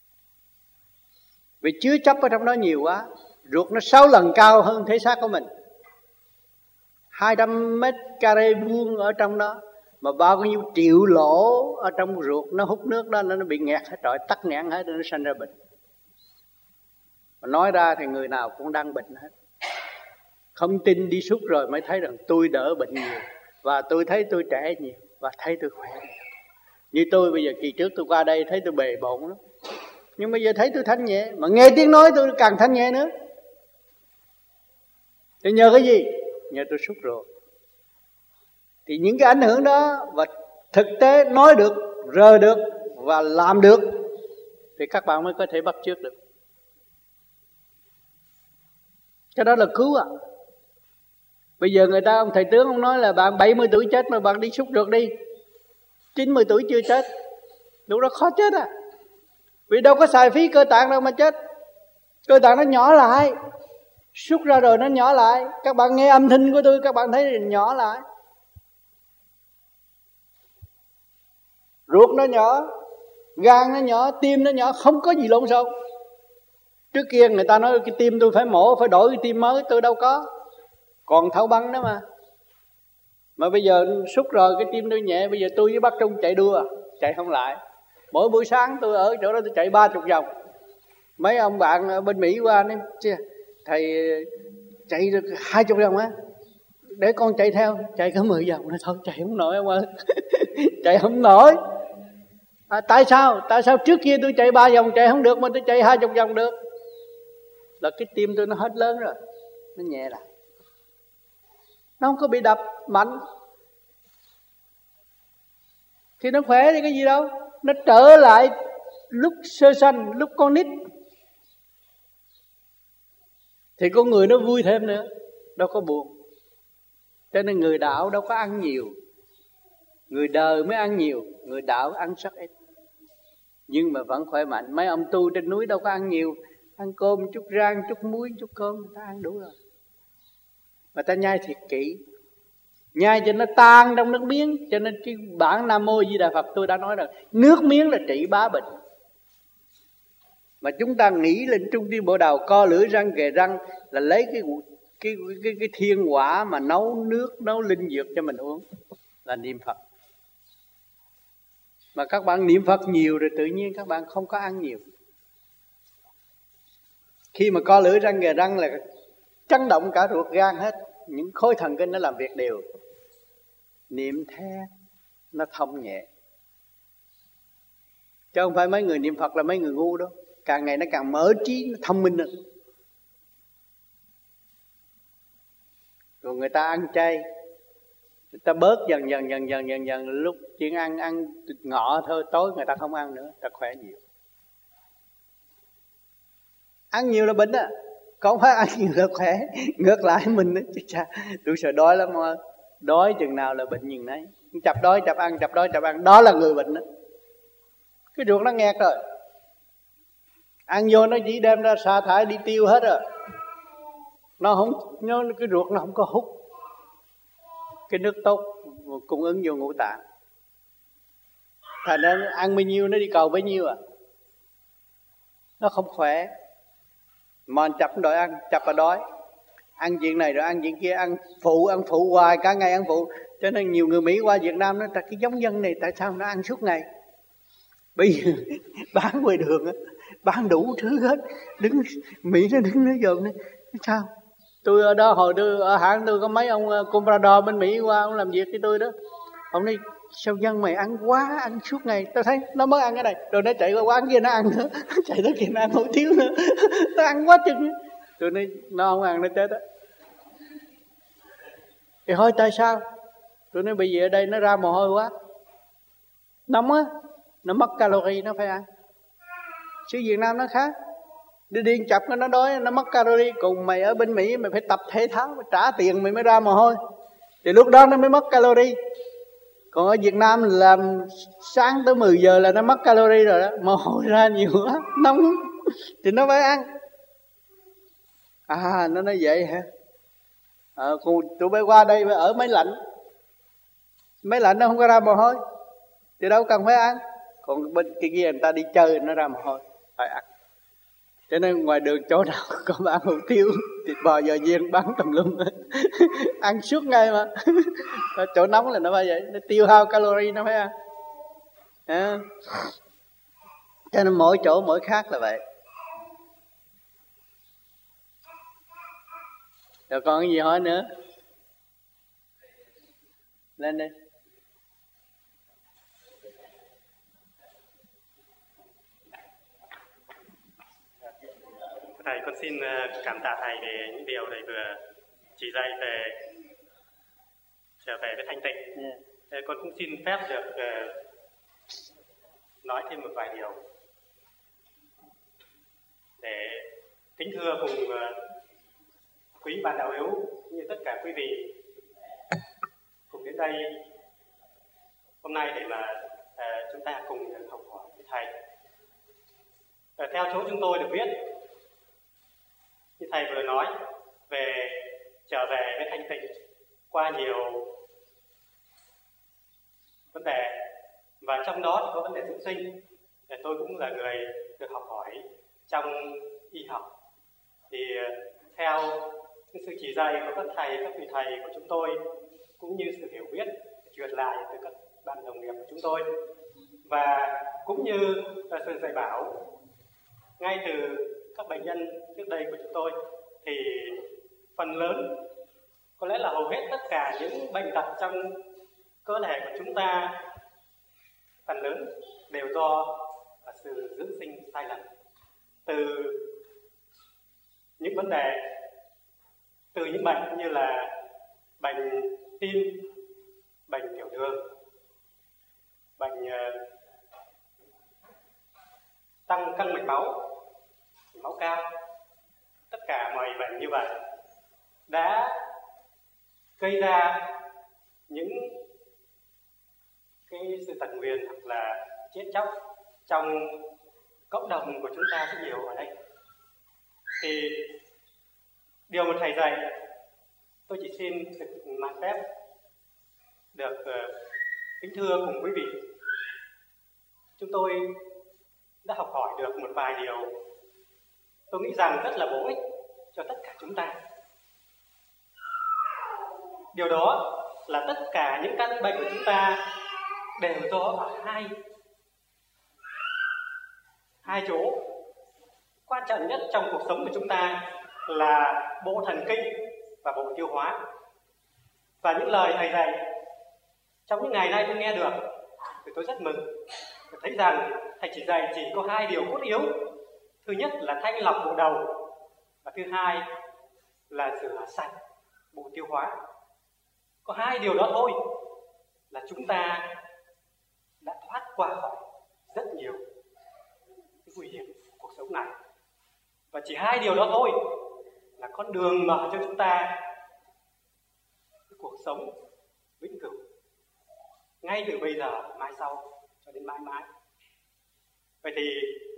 Vì chứa chấp ở trong đó nhiều quá. Ruột nó 6 lần cao hơn thể xác của mình, 200 mét carré vuông ở trong đó, mà bao nhiêu triệu lỗ ở trong ruột nó hút nước đó, nó bị nghẹt hết rồi, tắc nghẽn hết, nó sanh ra bệnh. Mà nói ra thì người nào cũng đang bệnh hết. Không tin đi suốt rồi mới thấy rằng tôi đỡ bệnh nhiều, và tôi thấy tôi trẻ nhiều, và thấy tôi khỏe nhiều. Như tôi bây giờ kỳ trước tôi qua đây thấy tôi bề bộn lắm, Nhưng bây giờ thấy tôi thanh nhẹ, mà nghe tiếng nói tôi càng thanh nhẹ nữa. Thì nhờ cái gì? Nhờ tôi xúc ruột. Thì những cái ảnh hưởng đó và thực tế nói được, rờ được và làm được thì các bạn mới có thể bắt chước được. Cái đó là cứu à. Bây giờ người ta, ông thầy tướng ông nói là bạn 70 tuổi chết mà bạn đi xúc ruột đi, 90 tuổi chưa chết. Lúc đó khó chết à. Vì đâu có xài phí cơ tạng đâu mà chết. Cơ tạng nó nhỏ lại, xúc ra rồi nó nhỏ lại. Các bạn nghe âm thanh của tôi, các bạn thấy nhỏ lại. Ruột nó nhỏ, gan nó nhỏ, tim nó nhỏ, không có gì lộn xộn. Trước kia người ta nói cái tim tôi phải mổ, phải đổi cái tim mới, tôi đâu có. Còn thau băng đó mà. Mà bây giờ xúc rồi cái tim tôi nhẹ. Bây giờ tôi với bác Trung chạy đua, chạy không lại. Mỗi buổi sáng tôi ở chỗ đó tôi chạy 30 vòng. Mấy ông bạn ở bên Mỹ qua nói thầy chạy được 20 vòng á, để con chạy theo. Chạy có 10 vòng nữa thôi, chạy không nổi ông ơi. Chạy không nổi. Tại sao? Tại sao trước kia tôi chạy 3 vòng chạy không được mà tôi chạy 20 vòng được? Là cái tim tôi nó hết lớn rồi, nó nhẹ lại, nó không có bị đập mạnh. Thì nó khỏe thì cái gì đâu. Nó trở lại lúc sơ sanh, lúc con nít. Thì con người nó vui thêm nữa, đâu có buồn. Cho nên người đạo đâu có ăn nhiều. Người đời mới ăn nhiều, người đạo ăn rất ít. Nhưng mà vẫn khỏe mạnh. Mấy ông tu trên núi đâu có ăn nhiều. Ăn cơm chút rang, chút muối, chút cơm, người ta ăn đủ rồi. Mà ta nhai thiệt kỹ, nhai cho nó tan trong nước miếng. Cho nên cái bản Nam Mô Di Đà Phật tôi đã nói rồi, nước miếng là trị bá bệnh. Mà chúng ta nghĩ lên trung tim bộ đầu, co lưỡi răng kề răng là lấy cái thiên quả mà nấu nước, nấu linh dược cho mình uống, là niệm Phật. Mà các bạn niệm Phật nhiều rồi tự nhiên các bạn không có ăn nhiều. Khi mà co lưỡi răng kề răng là chấn động cả ruột gan hết, những khối thần kinh nó làm việc đều. Niệm theo nó thông nhẹ. Chứ không phải mấy người niệm Phật là mấy người ngu đâu. Càng ngày nó càng mở trí, nó thông minh hơn. Rồi người ta ăn chay, người ta bớt dần. Lúc chuyện ăn ngọ thôi, tối người ta không ăn nữa, ta khỏe nhiều. Ăn nhiều là bệnh á, không phải ăn nhiều là khỏe. Ngược lại mình đó, tôi sợ đói lắm mà. Đói chừng nào là bệnh chừng nấy. Chập đói chập ăn, chập đói chập ăn, đó là người bệnh đó. Cái ruột nó nghẹt rồi, ăn vô nó chỉ đem ra sa thải đi tiêu hết rồi. Nó không, cái ruột nó không có hút cái nước tốt cung ứng vô ngũ tạng. Thành ra ăn bao nhiêu nó đi cầu bấy nhiêu à. Nó không khỏe. Mà chập đòi ăn, chập là đói. Ăn chuyện này rồi ăn chuyện kia, ăn phụ hoài, cả ngày ăn phụ. Cho nên nhiều người Mỹ qua Việt Nam nói cái giống dân này tại sao nó ăn suốt ngày. Bây giờ bán ngoài đường á, bán đủ thứ hết. Đứng Mỹ nó đứng nó dòm này, sao? Tôi ở đó hồi tôi ở hãng tôi có mấy ông comprador bên Mỹ qua, ông làm việc với tôi đó. Ông nói sao dân mày ăn quá, ăn suốt ngày. Tôi thấy nó mới ăn cái này, rồi nó chạy qua quán kia nó ăn nữa, chạy tới kia nó ăn hủ tiếu nữa. Nó ăn quá chừng. Tôi nói nó không ăn nó chết á. Thì hỏi tại sao? Tôi nói bây giờ ở đây nó ra mồ hôi quá, nóng á, nó mất calorie nó phải ăn. Chứ Việt Nam nó khác, đi điên chập nó đói, nó mất calorie. Cùng mày ở bên Mỹ mày phải tập thể thao, mày trả tiền mày mới ra mồ hôi, thì lúc đó nó mới mất calorie. Còn ở Việt Nam làm sáng tới 10 giờ là nó mất calorie rồi đó, mồ hôi ra nhiều quá, nóng thì nó phải ăn. À, nó nói vậy hả? Tụi bay qua đây ở máy lạnh, máy lạnh nó không có ra mồ hôi thì đâu cần phải ăn. Còn bên kia người ta đi chơi nó ra mồ hôi phải ăn. Cho nên ngoài đường chỗ nào có bán hủ tiếu, thịt bò giò viên bán tùm lum ăn suốt ngày mà. Chỗ nóng là nó phải vậy, nó tiêu hao calorie nó phải ăn. Cho nên mỗi chỗ mỗi khác là vậy. Rồi còn cái gì hỏi nữa? Lên đi. Thầy con xin cảm tạ thầy về những điều thầy vừa chỉ dạy về trở về với thanh tịnh. Con cũng xin phép được nói thêm một vài điều để kính thưa cùng quý bạn đạo hữu như tất cả quý vị cùng đến đây hôm nay để mà chúng ta cùng được học hỏi với thầy. Theo chỗ chúng tôi được biết, như thầy vừa nói về trở về với thanh tịnh qua nhiều vấn đề, và trong đó thì có vấn đề dưỡng sinh. Tôi cũng là người được học hỏi trong y học, thì theo cái sự chỉ dạy của các thầy, các vị thầy của chúng tôi, cũng như sự hiểu biết truyền lại từ các bạn đồng nghiệp của chúng tôi, và cũng như là sự dạy bảo ngay từ các bệnh nhân trước đây của chúng tôi, thì phần lớn, có lẽ là hầu hết tất cả những bệnh tật trong cơ thể của chúng ta, phần lớn đều do sự dưỡng sinh sai lầm. Từ những vấn đề, từ những bệnh như là bệnh tim, bệnh tiểu đường, bệnh tăng cân mạch máu, máu cao, tất cả mọi bệnh như vậy đã gây ra những cái sự tật nguyền hoặc là chết chóc trong cộng đồng của chúng ta rất nhiều ở đây. Thì điều mà thầy dạy, tôi chỉ xin được mạn phép được kính thưa cùng quý vị. Chúng tôi đã học hỏi được một vài điều tôi nghĩ rằng rất là bổ ích cho tất cả chúng ta. Điều đó là tất cả những căn bệnh của chúng ta đều do ở hai chỗ quan trọng nhất trong cuộc sống của chúng ta là bộ thần kinh và bộ tiêu hóa. Và những lời thầy dạy trong những ngày nay tôi nghe được thì tôi rất mừng. Tôi thấy rằng thầy chỉ dạy chỉ có hai điều cốt yếu. Thứ nhất là thanh lọc bộ đầu, và thứ hai là rửa sạch bộ tiêu hóa. Có hai điều đó thôi là chúng ta đã thoát qua khỏi rất nhiều cái nguy hiểm của cuộc sống này. Và chỉ hai điều đó thôi là con đường mở cho chúng ta cái cuộc sống vĩnh cửu, ngay từ bây giờ, mai sau cho đến mãi mãi. Vậy thì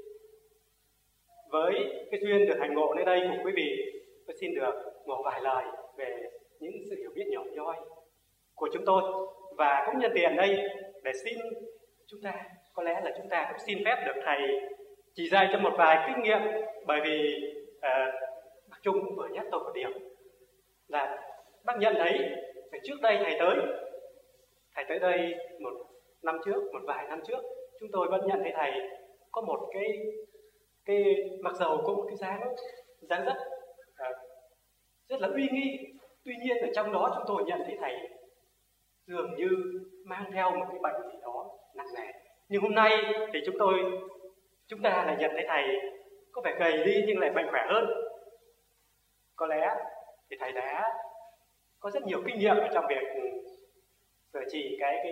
với cái duyên được hành ngộ nơi đây cùng quý vị, tôi xin được một vài lời về những sự hiểu biết nhỏ nhoi của chúng tôi, và cũng nhân tiện đây để xin chúng ta, có lẽ là chúng ta cũng xin phép được thầy chỉ dạy cho một vài kinh nghiệm. Bởi vì bác Trung cũng vừa nhắc tôi một điểm là bác nhận thấy từ trước đây thầy tới đây một vài năm trước, chúng tôi vẫn nhận thấy thầy có một cái mặc dầu có một cái dáng rất là uy nghi. Tuy nhiên ở trong đó chúng tôi nhận thấy thầy dường như mang theo một cái bệnh gì đó nặng nề. Nhưng hôm nay thì chúng ta lại nhận thấy thầy có vẻ gầy đi nhưng lại mạnh khỏe hơn. Có lẽ thì thầy đã có rất nhiều kinh nghiệm ở trong việc sửa trị cái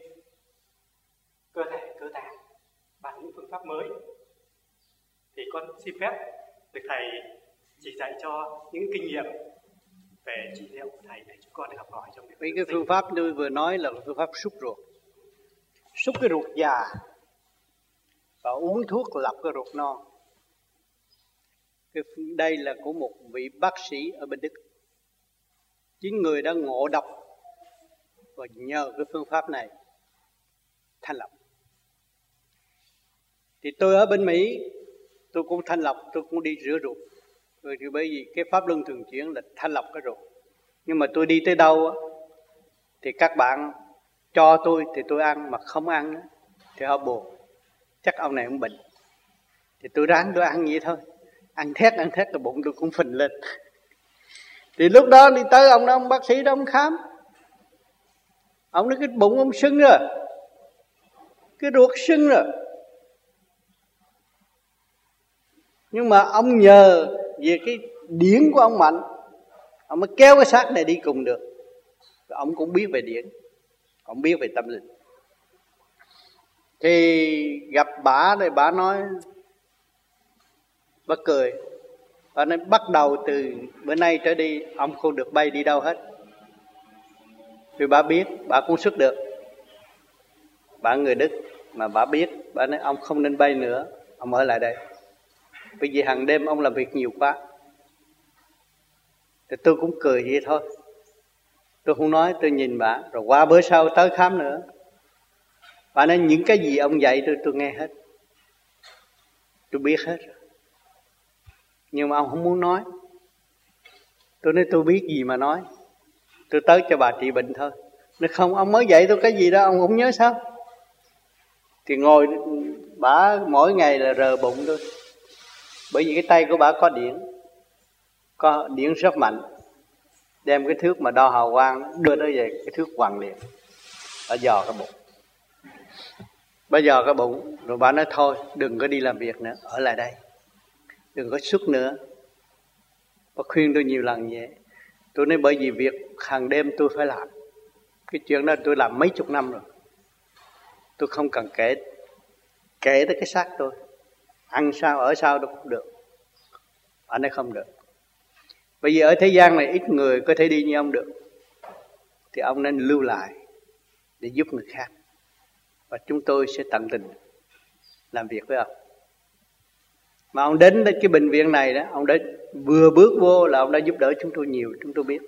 cơ thể, cơ tạng bằng những phương pháp mới. Thì con xin phép được thầy chỉ dạy cho những kinh nghiệm về trị liệu của thầy để chúng con được học hỏi trong việc. Cái phương pháp tôi vừa nói là phương pháp xúc ruột, xúc cái ruột già và uống thuốc lọc cái ruột non. Đây là của một vị bác sĩ ở bên Đức. Chính người đã ngộ độc và nhờ cái phương pháp này thanh lọc. Thì tôi ở bên Mỹ, tôi cũng thanh lọc, tôi cũng đi rửa ruột. Bởi vì cái pháp luân thường chuyển là thanh lọc cái ruột. Nhưng mà tôi đi tới đâu thì các bạn cho tôi thì tôi ăn, mà không ăn thì họ buồn. Chắc ông này cũng bệnh. Thì tôi ráng tôi ăn vậy thôi. Ăn thét là bụng tôi cũng phình lên. Thì lúc đó đi tới ông bác sĩ đó, ông khám. Ông nói cái bụng ông sưng rồi, cái ruột sưng rồi. Nhưng mà ông nhờ Vì cái điển của ông mạnh, ông mới kéo cái xác này đi cùng được. Ông cũng biết về điển, ông biết về tâm linh. Thì gặp bà thì bà nói, bà cười. Bà nói bắt đầu từ bữa nay trở đi ông không được bay đi đâu hết. Vì bà biết, bà cũng sức được. Bà người Đức mà bà biết, bà nói ông không nên bay nữa, ông ở lại đây. Bởi vì hàng đêm ông làm việc nhiều quá. Thì tôi cũng cười vậy thôi. Tôi không nói, tôi nhìn bà. Rồi qua bữa sau tới khám nữa. Bà nói những cái gì ông dạy tôi nghe hết. Tôi biết hết. Nhưng mà ông không muốn nói. Tôi nói tôi biết gì mà nói. Tôi tới cho bà trị bệnh thôi. Nói không, ông mới dạy tôi cái gì đó ông không nhớ sao. Thì ngồi bà mỗi ngày là rờ bụng tôi. Bởi vì cái tay của bà có điển rất mạnh. Đem cái thước mà đo hào quang đưa nó về cái thước hoàng liền. Bà dò cái bụng. Bà dò cái bụng. Rồi bà nói thôi đừng có đi làm việc nữa, ở lại đây, đừng có xuất nữa. Bà khuyên tôi nhiều lần vậy. Tôi nói bởi vì việc hàng đêm tôi phải làm. Cái chuyện đó tôi làm mấy chục năm rồi. Tôi không cần kể tới cái xác tôi. Ăn sao ở sao đâu cũng được. Bà nói không được. Bởi vì ở thế gian này ít người có thể đi như ông được. Thì ông nên lưu lại để giúp người khác. Và chúng tôi sẽ tận tình làm việc với ông. Mà ông đến cái bệnh viện này đó, ông đã vừa bước vô là ông đã giúp đỡ chúng tôi nhiều, chúng tôi biết.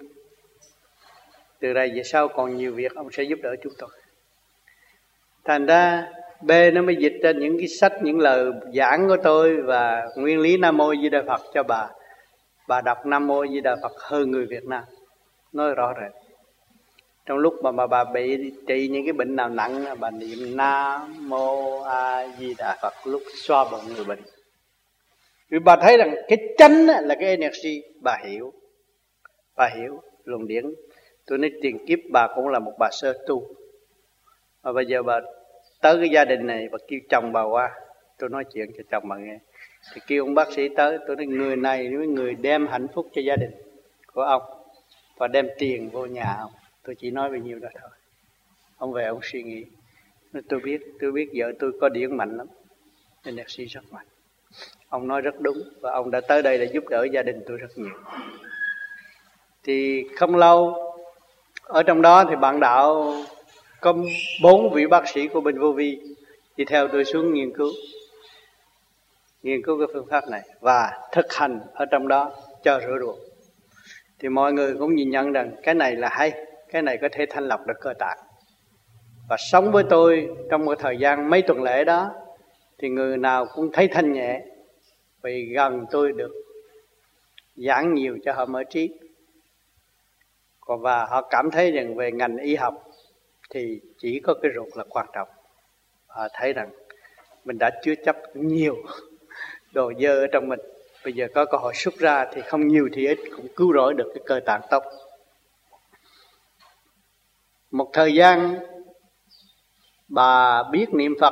Từ đây về sau còn nhiều việc ông sẽ giúp đỡ chúng tôi. Thành ra B nó mới dịch ra những cái sách, những lời giảng của tôi và nguyên lý Nam Mô Di Đà Phật cho bà. Bà đọc Nam Mô Di Đà Phật hơn người Việt Nam. Nói rõ rệt. Trong lúc mà bà bị trị những cái bệnh nào nặng, bà niệm Nam Mô A Di Đà Phật lúc xoa bụng người bệnh. Vì bà thấy rằng cái chánh là cái energy, bà hiểu. Bà hiểu luồng điển. Tôi nói tiền kiếp bà cũng là một bà sơ tu. Và bây giờ bà tới cái gia đình này, bà kêu chồng bà qua. Tôi nói chuyện cho chồng bà nghe. Thì kêu ông bác sĩ tới, tôi nói người này với người đem hạnh phúc cho gia đình của ông và đem tiền vô nhà ông. Tôi chỉ nói bao nhiêu đó thôi. Ông về ông suy nghĩ. Tôi biết vợ tôi có điển mạnh lắm, energy rất mạnh. Ông nói rất đúng và ông đã tới đây để giúp đỡ gia đình tôi rất nhiều. Thì không lâu ở trong đó thì bạn đạo có 4 vị bác sĩ của bên Vô Vi đi theo tôi xuống nghiên cứu cái phương pháp này và thực hành ở trong đó cho rửa ruột. Thì mọi người cũng nhìn nhận rằng cái này là hay, cái này có thể thanh lọc được cơ tạng. Và sống với tôi trong một thời gian mấy tuần lễ đó thì người nào cũng thấy thanh nhẹ, vì gần tôi được giảng nhiều cho họ mở trí. Và họ cảm thấy rằng về ngành y học thì chỉ có cái ruột là quan trọng. Họ thấy rằng mình đã chứa chấp nhiều đồ dơ ở trong mình. Bây giờ có cơ hội xuất ra thì không nhiều thì ít cũng cứu rỗi được cái cơ tạng tốt. Một thời gian bà biết niệm Phật,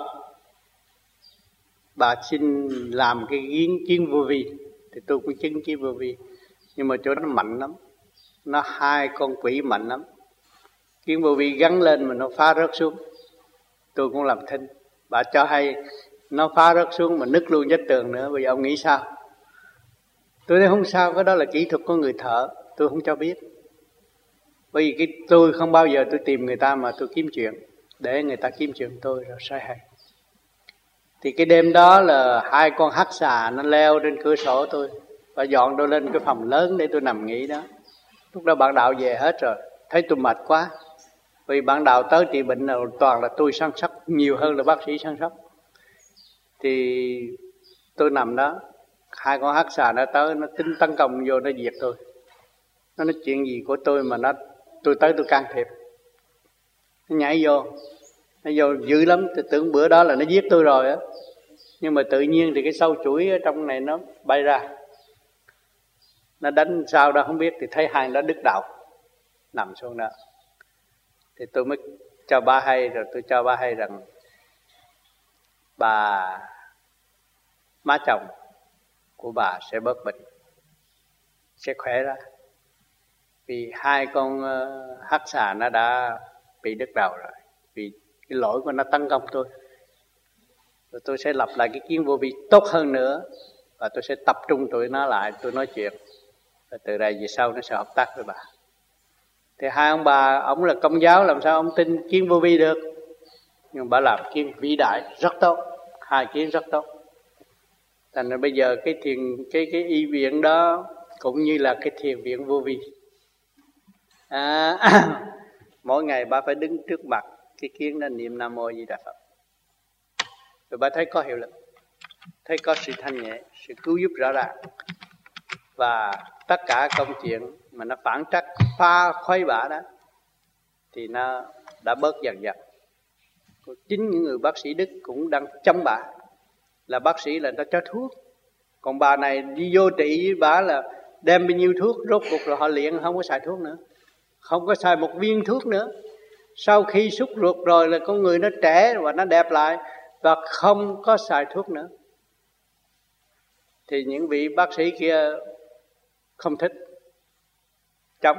bà xin làm cái kiến vô vi. Thì tôi cũng chứng kiến vô vi. Nhưng mà chỗ đó mạnh lắm. Nó 2 con quỷ mạnh lắm. Kiến vô vi gắn lên mà nó phá rớt xuống. Tôi cũng làm thinh. Bà cho hay nó phá rớt xuống mà nứt luôn vách tường nữa. Bây giờ ông nghĩ sao? Tôi nói không sao, cái đó là kỹ thuật của người thợ. Tôi không cho biết. Bởi vì tôi không bao giờ tôi tìm người ta mà tôi kiếm chuyện. Để người ta kiếm chuyện tôi rồi sai hay. Thì cái đêm đó là 2 con hắc xà nó leo trên cửa sổ tôi và dọn tôi lên cái phòng lớn để tôi nằm nghỉ đó. Lúc đó bạn đạo về hết rồi, thấy tôi mệt quá. Vì bạn đạo tới trị bệnh là toàn là tôi săn sóc, nhiều hơn là bác sĩ săn sóc. Thì tôi nằm đó, 2 con hắc xà nó tới, nó tính tấn công vô, nó diệt tôi. Nó nói chuyện gì của tôi mà tôi tới tôi can thiệp. Nó nhảy vô, nó vô dữ lắm, tôi tưởng bữa đó là nó giết tôi rồi á. Nhưng mà tự nhiên thì cái sâu chuỗi ở trong này nó bay ra. Nó đánh sao đó không biết, thì thấy hai đó đứt đầu, nằm xuống đó. Thì tôi mới cho ba hay, rồi tôi cho ba hay rằng bà má chồng của bà sẽ bớt bệnh. sẽ khỏe ra. Vì 2 con hắc xà nó đã bị đứt đầu rồi, vì cái lỗi của nó tấn công tôi. Rồi tôi sẽ lập lại cái kiến vô vi tốt hơn nữa, và tôi sẽ tập trung tụi nó lại, tôi nói chuyện. Và từ đây về sau nó sẽ hợp tác với bà. Thì 2 ông bà, ông là Công giáo, làm sao ông tin kiến vô vi được? Nhưng bà làm kiến vĩ đại rất tốt, 2 kiến rất tốt. Thành ra bây giờ cái y viện đó cũng như là cái thiền viện vô vi. Mỗi ngày bà phải đứng trước mặt cái kiến đó niệm Nam Mô Di Đà Phật. Rồi bà thấy có hiệu lực, thấy có sự thanh nhẹ, sự cứu giúp rõ ràng. Và tất cả công chuyện mà nó phản trắc pha khuấy bả đó thì nó đã bớt dần dần. Chính những người bác sĩ Đức cũng đang chống bả. Là bác sĩ là người ta cho thuốc, còn bà này đi vô trị với bả là đem bao nhiêu thuốc, rốt cuộc rồi họ luyện không có xài thuốc nữa, không có xài một viên thuốc nữa. Sau khi xúc ruột rồi là con người nó trẻ và nó đẹp lại, và không có xài thuốc nữa. Thì những vị bác sĩ kia không thích, chống.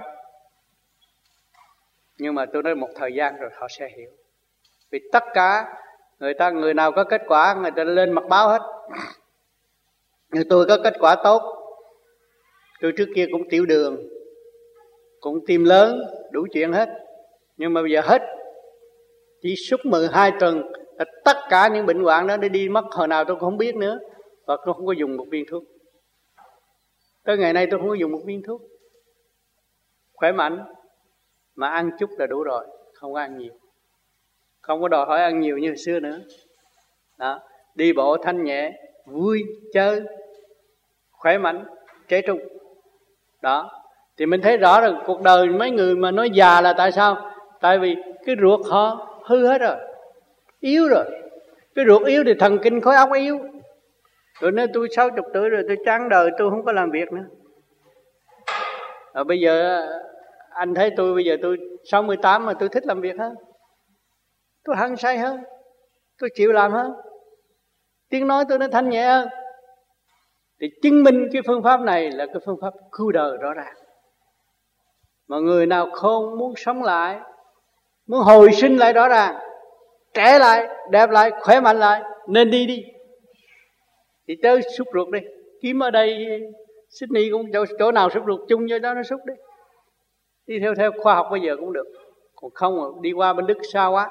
Nhưng mà tôi nói một thời gian rồi họ sẽ hiểu. Vì tất cả người nào có kết quả người ta lên mặt báo hết. Như tôi có kết quả tốt, tôi trước kia cũng tiểu đường, cũng tim lớn, đủ chuyện hết. Nhưng mà bây giờ hết, chỉ suốt 12 tuần tất cả những bệnh hoạn đó đi mất hồi nào tôi cũng không biết nữa. Và tôi không có dùng một viên thuốc. Tới ngày nay tôi không có dùng một viên thuốc. Khỏe mạnh, mà ăn chút là đủ rồi, không có ăn nhiều. Không có đòi hỏi ăn nhiều như xưa nữa. Đó, đi bộ thanh nhẹ, vui, chơi, khỏe mạnh, trẻ trung. Đó, thì mình thấy rõ rồi cuộc đời mấy người mà nói già là tại sao? Tại vì cái ruột họ hư hết rồi, yếu rồi. Cái ruột yếu thì thần kinh khối óc yếu. Rồi nếu tôi 60 tuổi rồi tôi chán đời, tôi không có làm việc nữa. Rồi bây giờ anh thấy tôi bây giờ tôi 68 mà tôi thích làm việc hơn, tôi hăng say hơn, tôi chịu làm hơn, tiếng nói tôi nó thanh nhẹ hơn. Thì chứng minh cái phương pháp này là cái phương pháp cứu đời rõ ràng. Mà người nào không muốn sống lại, muốn hồi sinh lại rõ ràng, trẻ lại, đẹp lại, khỏe mạnh lại, nên đi. Thì tới xúc ruột đi, kiếm ở đây Sydney cũng chỗ nào xúc ruột chung với đó nó xúc đi. Đi theo khoa học bây giờ cũng được. Còn không đi qua bên Đức xa quá.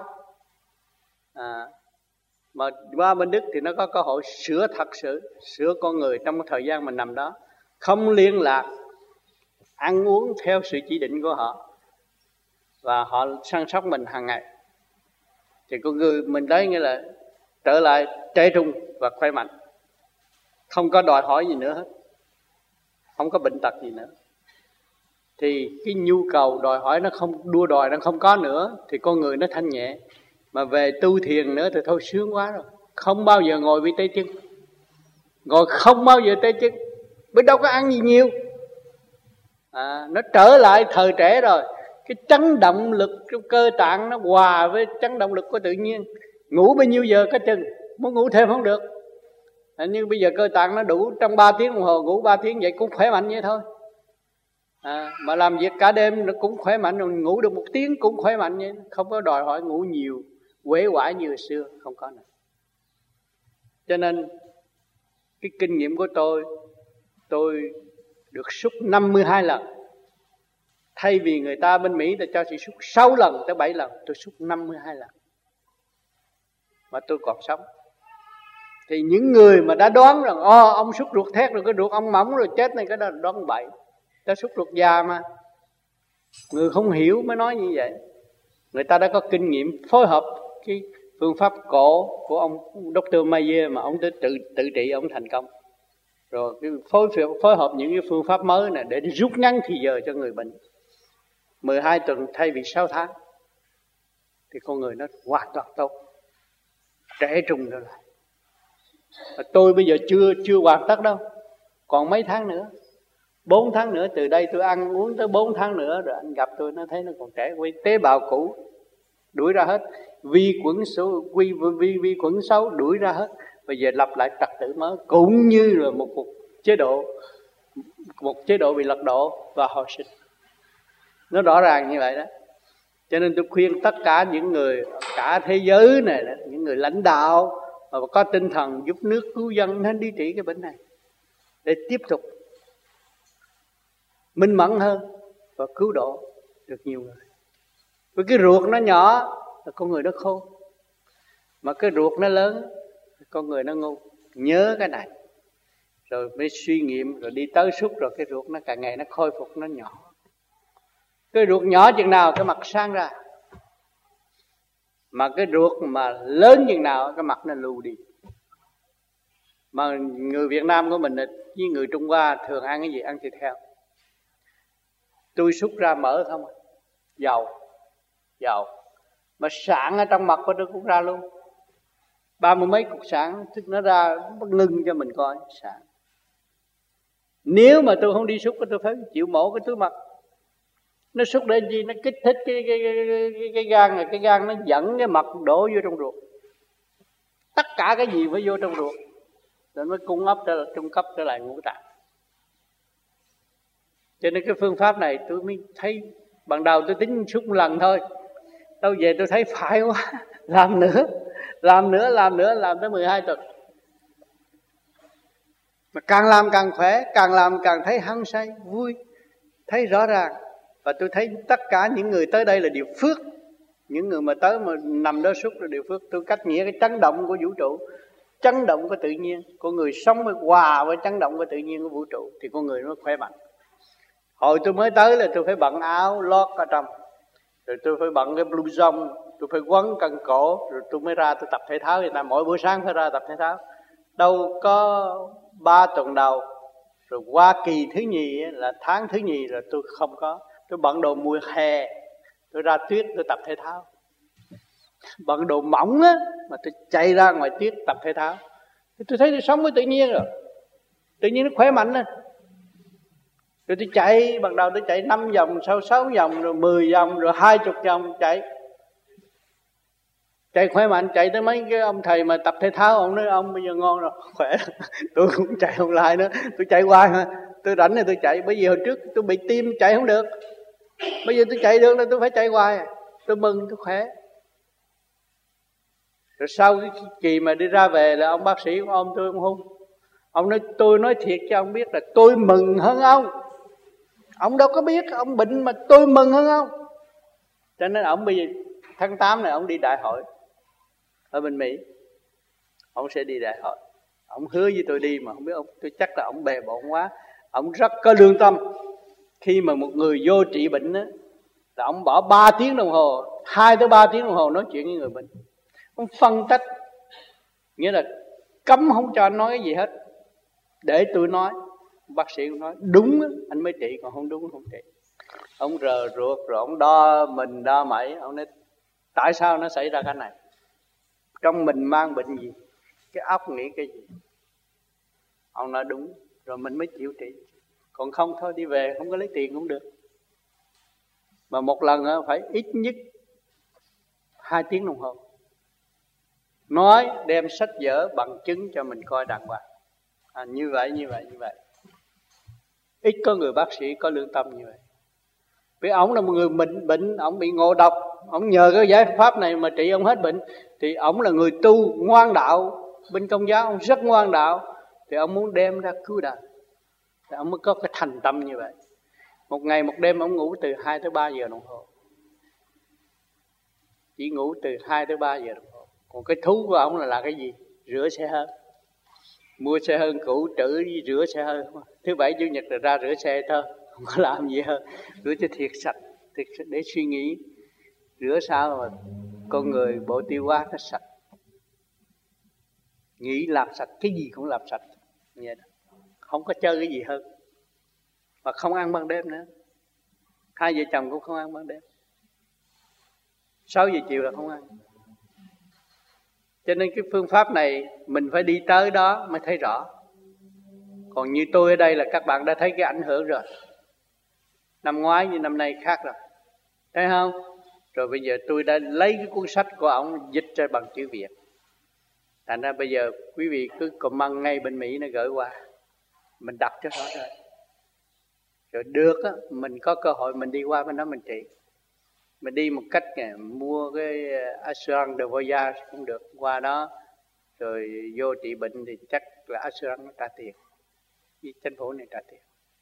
Mà qua bên Đức thì nó có cơ hội sửa thật sự, sửa con người trong cái thời gian mình nằm đó, không liên lạc, ăn uống theo sự chỉ định của họ, và họ săn sóc mình hàng ngày. Thì con người mình đấy nghĩa là trở lại trẻ trung và khỏe mạnh, không có đòi hỏi gì nữa hết, không có bệnh tật gì nữa. Thì cái nhu cầu đòi hỏi nó không, đua đòi nó không có nữa, thì con người nó thanh nhẹ. Mà về tu thiền nữa thì thôi sướng quá rồi, không bao giờ ngồi với tay chân, ngồi không bao giờ tay chân, bởi đâu có ăn gì nhiều. Nó trở lại thời trẻ rồi. Cái chấn động lực trong cơ tạng nó hòa với chấn động lực của tự nhiên. Ngủ bao nhiêu giờ có chừng, muốn ngủ thêm không được. Nhưng bây giờ cơ tạng nó đủ trong 3 tiếng đồng hồ, ngủ 3 tiếng vậy cũng khỏe mạnh vậy thôi. Mà làm việc cả đêm nó cũng khỏe mạnh, rồi ngủ được 1 tiếng cũng khỏe mạnh vậy. Không có đòi hỏi ngủ nhiều, uể oải như hồi xưa, không có nữa. Cho nên cái kinh nghiệm của tôi được xúc 52 lần. Thay vì người ta bên Mỹ ta cho chị xúc 6 lần tới 7 lần, tôi xúc 52 lần. Mà tôi còn sống. Thì những người mà đã đoán rằng ông xúc ruột thét rồi, cái ruột ông mỏng rồi chết này, cái đó là đoán bậy. Ta xúc ruột già mà. Người không hiểu mới nói như vậy. Người ta đã có kinh nghiệm phối hợp cái phương pháp cổ của ông Dr. Mayer mà ông tự trị ông thành công. Rồi cái phối hợp những cái phương pháp mới này để rút ngắn thời giờ cho người bệnh. 12 tuần thay vì 6 tháng. Thì con người nó hoàn toàn tốt, trẻ trung trở lại. Tôi bây giờ chưa hoàn tất đâu, còn mấy tháng nữa, 4 tháng nữa. Từ đây tôi ăn uống tới 4 tháng nữa rồi anh gặp tôi, nó thấy nó còn trẻ. Vì tế bào cũ đuổi ra hết, vi khuẩn xấu đuổi ra hết. Bây giờ lập lại trật tự mới, cũng như là một cuộc chế độ một chế độ bị lật đổ và hồi sinh. Nó rõ ràng như vậy đó. Cho nên tôi khuyên tất cả những người cả thế giới này đó, những người lãnh đạo mà có tinh thần giúp nước cứu dân nên đi trị cái bệnh này để tiếp tục minh mẫn hơn và cứu độ được nhiều người. Với cái ruột nó nhỏ là con người nó khôn, mà cái ruột nó lớn con người nó ngu. Nhớ cái này rồi mới suy nghiệm, rồi đi tới suốt, rồi cái ruột nó càng ngày nó khôi phục, nó nhỏ. Cái ruột nhỏ chừng nào cái mặt sáng ra, mà cái ruột mà lớn chừng nào cái mặt nó lù đi. Mà người Việt Nam của mình với người Trung Hoa thường ăn cái gì? Ăn thịt heo. Tôi xúc ra mỡ không, dầu mà sạn ở trong mặt của tôi cũng ra luôn, 30 mấy cục sạn, thức nó ra nó ngưng cho mình coi sạn. Nếu mà tôi không đi xúc, tôi phải chịu mổ cái túi mật. Nó xúc lên gì? Nó kích thích cái gan này, cái gan nó dẫn cái mật đổ vô trong ruột. Tất cả cái gì phải vô trong ruột rồi mới cung cấp trở lại ngũ tạng. Cho nên cái phương pháp này tôi mới thấy, ban đầu tôi tính xúc một lần thôi, đâu về tôi thấy phải quá, làm tới 12 tuần. Mà càng làm càng khỏe, càng làm càng thấy hăng say, vui, thấy rõ ràng. Và tôi thấy tất cả những người tới đây là điều phước. Những người mà tới mà nằm đó suốt là điều phước. Tôi cách nghĩa cái chấn động của vũ trụ, chấn động của tự nhiên. Con người sống với hòa với chấn động của tự nhiên của vũ trụ thì con người nó khỏe mạnh. Hồi tôi mới tới là tôi phải bận áo lót ở trong, rồi tôi phải bận cái blue zone, tôi phải quấn cân cổ, rồi tôi mới ra tôi tập thể thao. Vậy là mỗi buổi sáng phải ra tập thể thao. Đâu có 3 tuần đầu, rồi qua kỳ thứ nhì là tháng thứ nhì rồi tôi không có. Tôi bận đồ mùa hè, tôi ra tuyết tôi tập thể thao. Bận đồ mỏng á mà tôi chạy ra ngoài tuyết tập thể thao. Tôi thấy tôi sống với tự nhiên rồi, tự nhiên nó khỏe mạnh lên. Rồi tôi chạy, ban đầu tôi chạy 5 vòng, sau 6 vòng, rồi 10 vòng, rồi 20 vòng chạy khỏe mạnh. Chạy tới mấy cái ông thầy mà tập thể thao, ông nói ông bây giờ ngon rồi, khỏe rồi. Tôi cũng chạy không lại nữa, tôi chạy hoài mà. Tôi rảnh thì tôi chạy, bởi vì hồi trước tôi bị tim chạy không được, bây giờ tôi chạy được là tôi phải chạy hoài. Tôi mừng, tôi khỏe. Rồi sau cái kỳ mà đi ra về là ông bác sĩ của ông tôi, ông hung. Ông nói tôi nói thiệt cho ông biết là tôi mừng hơn ông. Ông đâu có biết ông bệnh mà tôi mừng hơn ông. Cho nên ông bây giờ tháng 8 này ông đi đại hội ở bên Mỹ. Ông sẽ đi đại hội. Ông hứa với tôi đi mà không biết ông, tôi chắc là ông bề bộn quá. Ông rất có lương tâm. Khi mà một người vô trị bệnh á, là ông bỏ 3 tiếng đồng hồ, 2 tới 3 tiếng đồng hồ nói chuyện với người bệnh. Ông phân tích, nghĩa là cấm không cho anh nói cái gì hết, để tôi nói. Bác sĩ cũng nói đúng anh mới trị, còn không đúng không trị. Ông rờ ruột rồi ông đo mình đo mẩy. Ông nói tại sao nó xảy ra cái này, trong mình mang bệnh gì, cái óc nghĩ cái gì. Ông nói đúng, rồi mình mới chịu trị. Còn không thôi đi về không có lấy tiền cũng được. Mà một lần phải ít nhất 2 tiếng đồng hồ, nói đem sách vở bằng chứng cho mình coi đàng hoàng. Như vậy. Ít có người bác sĩ có lương tâm như vậy. Vì ông là một người bệnh, ông bị ngộ độc, ông nhờ cái giải pháp này mà trị ông hết bệnh. Thì ông là người tu ngoan đạo, bên Công giáo ông rất ngoan đạo, thì ông muốn đem ra cứu đời, thì ông mới có cái thành tâm như vậy. Một ngày một đêm ông ngủ từ 2 tới 3 giờ đồng hồ, chỉ ngủ từ 2 tới 3 giờ đồng hồ. Còn cái thú của ông là cái gì? Rửa xe hơi, mua xe hơi cũ trữ với rửa xe hơi. Thứ Bảy Chủ nhật là ra rửa xe thôi, không có làm gì hơn. Rửa cho thiệt sạch để suy nghĩ. Rửa sao mà con người bộ tiêu hóa nó sạch, nghĩ làm sạch, cái gì cũng làm sạch vậy đó. Không có chơi cái gì hơn. Mà không ăn ban đêm nữa. 2 vợ chồng cũng không ăn ban đêm, 6 giờ chiều là không ăn. Cho nên cái phương pháp này mình phải đi tới đó mới thấy rõ. Còn như tôi ở đây là các bạn đã thấy cái ảnh hưởng rồi. Năm ngoái như năm nay khác rồi, thấy không? Rồi bây giờ tôi đã lấy cái cuốn sách của ông dịch ra bằng chữ Việt. Thành ra bây giờ quý vị cứ comment ngay bên Mỹ nó gửi qua, mình đọc cho rõ rồi. Rồi được á, mình có cơ hội mình đi qua bên đó mình trị. Mình đi một cách mua cái Assurance de Voyage cũng được, qua đó rồi vô trị bệnh thì chắc là Assurance nó trả tiền, với chính phủ này trả tiền.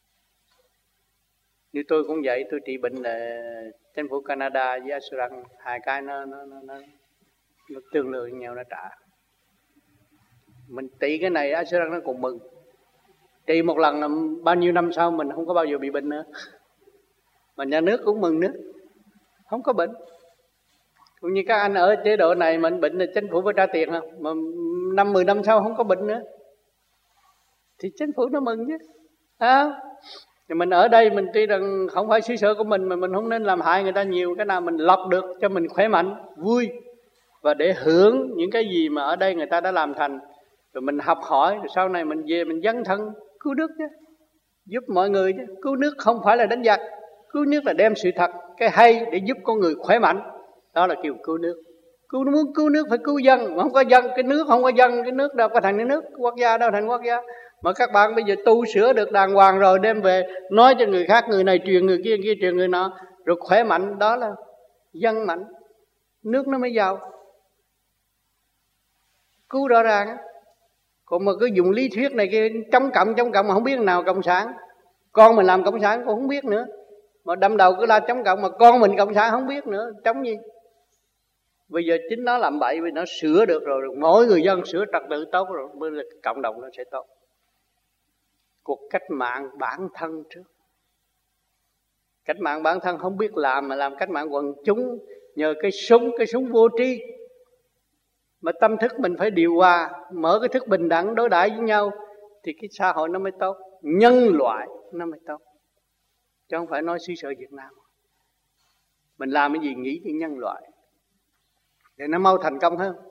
Như tôi cũng vậy, tôi trị bệnh là chính phủ Canada với Assurance, hai cái nó tương đương với nhau, nó trả. Mình trị cái này Assurance nó cũng mừng. Trị một lần bao nhiêu năm sau mình không có bao giờ bị bệnh nữa. Mà nhà nước cũng mừng nữa, không có bệnh. Cũng như các anh ở chế độ này mình bệnh là chính phủ phải trả tiền không? Mà 5-10 năm sau không có bệnh nữa thì chính phủ nó mừng chứ. Thì mình ở đây mình tuy rằng không phải xứ sở của mình, mà mình không nên làm hại người ta nhiều. Cái nào mình lọc được cho mình khỏe mạnh, vui, và để hưởng những cái gì mà ở đây người ta đã làm thành. Rồi mình học hỏi, rồi sau này mình về mình dấn thân cứu nước chứ, giúp mọi người chứ. Cứu nước không phải là đánh giặc, cứu nước là đem sự thật, cái hay để giúp con người khỏe mạnh. Đó là kiểu cứu nước. Muốn cứu nước phải cứu dân, mà không có dân, cái nước không có dân, cái nước đâu có thành nước, quốc gia đâu thành quốc gia. Mà các bạn bây giờ tu sửa được đàng hoàng rồi, đem về nói cho người khác, người này truyền người kia truyền người nọ, rồi khỏe mạnh, đó là dân mạnh, nước nó mới giàu. Cứu rõ ràng. Còn mà cứ dùng lý thuyết này kia chống cộng mà không biết nào cộng sản. Con mình làm cộng sản cũng không biết nữa, mà đâm đầu cứ la chống cộng, mà con mình cộng sản không biết nữa, chống gì. Bây giờ chính nó làm bậy, vì nó sửa được rồi, mỗi người dân sửa trật tự tốt rồi, mới là cộng đồng nó sẽ tốt. Cuộc cách mạng bản thân trước. Cách mạng bản thân không biết làm, mà làm cách mạng quần chúng nhờ cái súng vô tri. Mà tâm thức mình phải điều hòa, mở cái thức bình đẳng đối đãi với nhau, thì cái xã hội nó mới tốt, nhân loại nó mới tốt. Chứ không phải nói xứ sở Việt Nam. Mình làm cái gì nghĩ cho nhân loại để nó mau thành công hơn.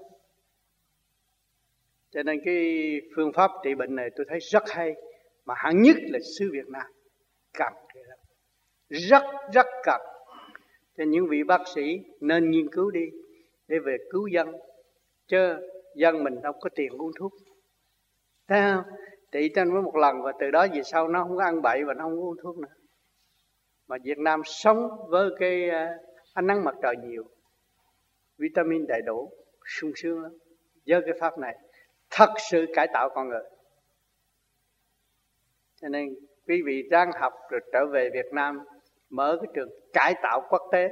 Cho nên cái phương pháp trị bệnh này tôi thấy rất hay, mà hạng nhất là xứ Việt Nam cần cái đó, rất cần. Cho những vị bác sĩ nên nghiên cứu đi để về cứu dân, chứ dân mình không có tiền uống thuốc. Thấy không? Trị trên với một lần, và từ đó về sau nó không có ăn bậy và nó không có uống thuốc nữa. Mà Việt Nam sống với cái ánh nắng mặt trời nhiều, vitamin đầy đủ, sung sướng lắm. Với cái pháp này thật sự cải tạo con người. Cho nên quý vị ráng học rồi trở về Việt Nam, mở cái trường cải tạo quốc tế.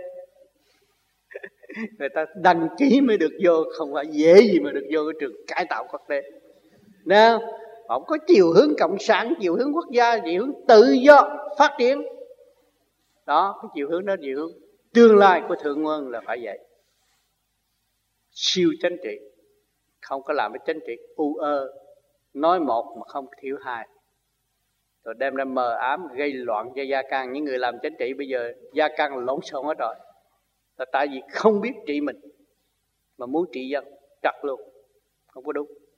Người ta đăng ký mới được vô, không phải dễ gì mà được vô cái trường cải tạo quốc tế. Nè, không có chiều hướng cộng sản, chiều hướng quốc gia, chiều hướng tự do phát triển. Đó, cái chiều hướng đó, chiều hướng tương lai của Thượng Nguồn là phải vậy. Siêu chính trị, không có làm cái chính trị nói một mà không thiếu hai, rồi đem ra mờ ám gây loạn cho gia can. Những người làm chính trị bây giờ gia can lộn xộn hết rồi, là tại vì không biết trị mình mà muốn trị dân, trật luôn, không có đúng.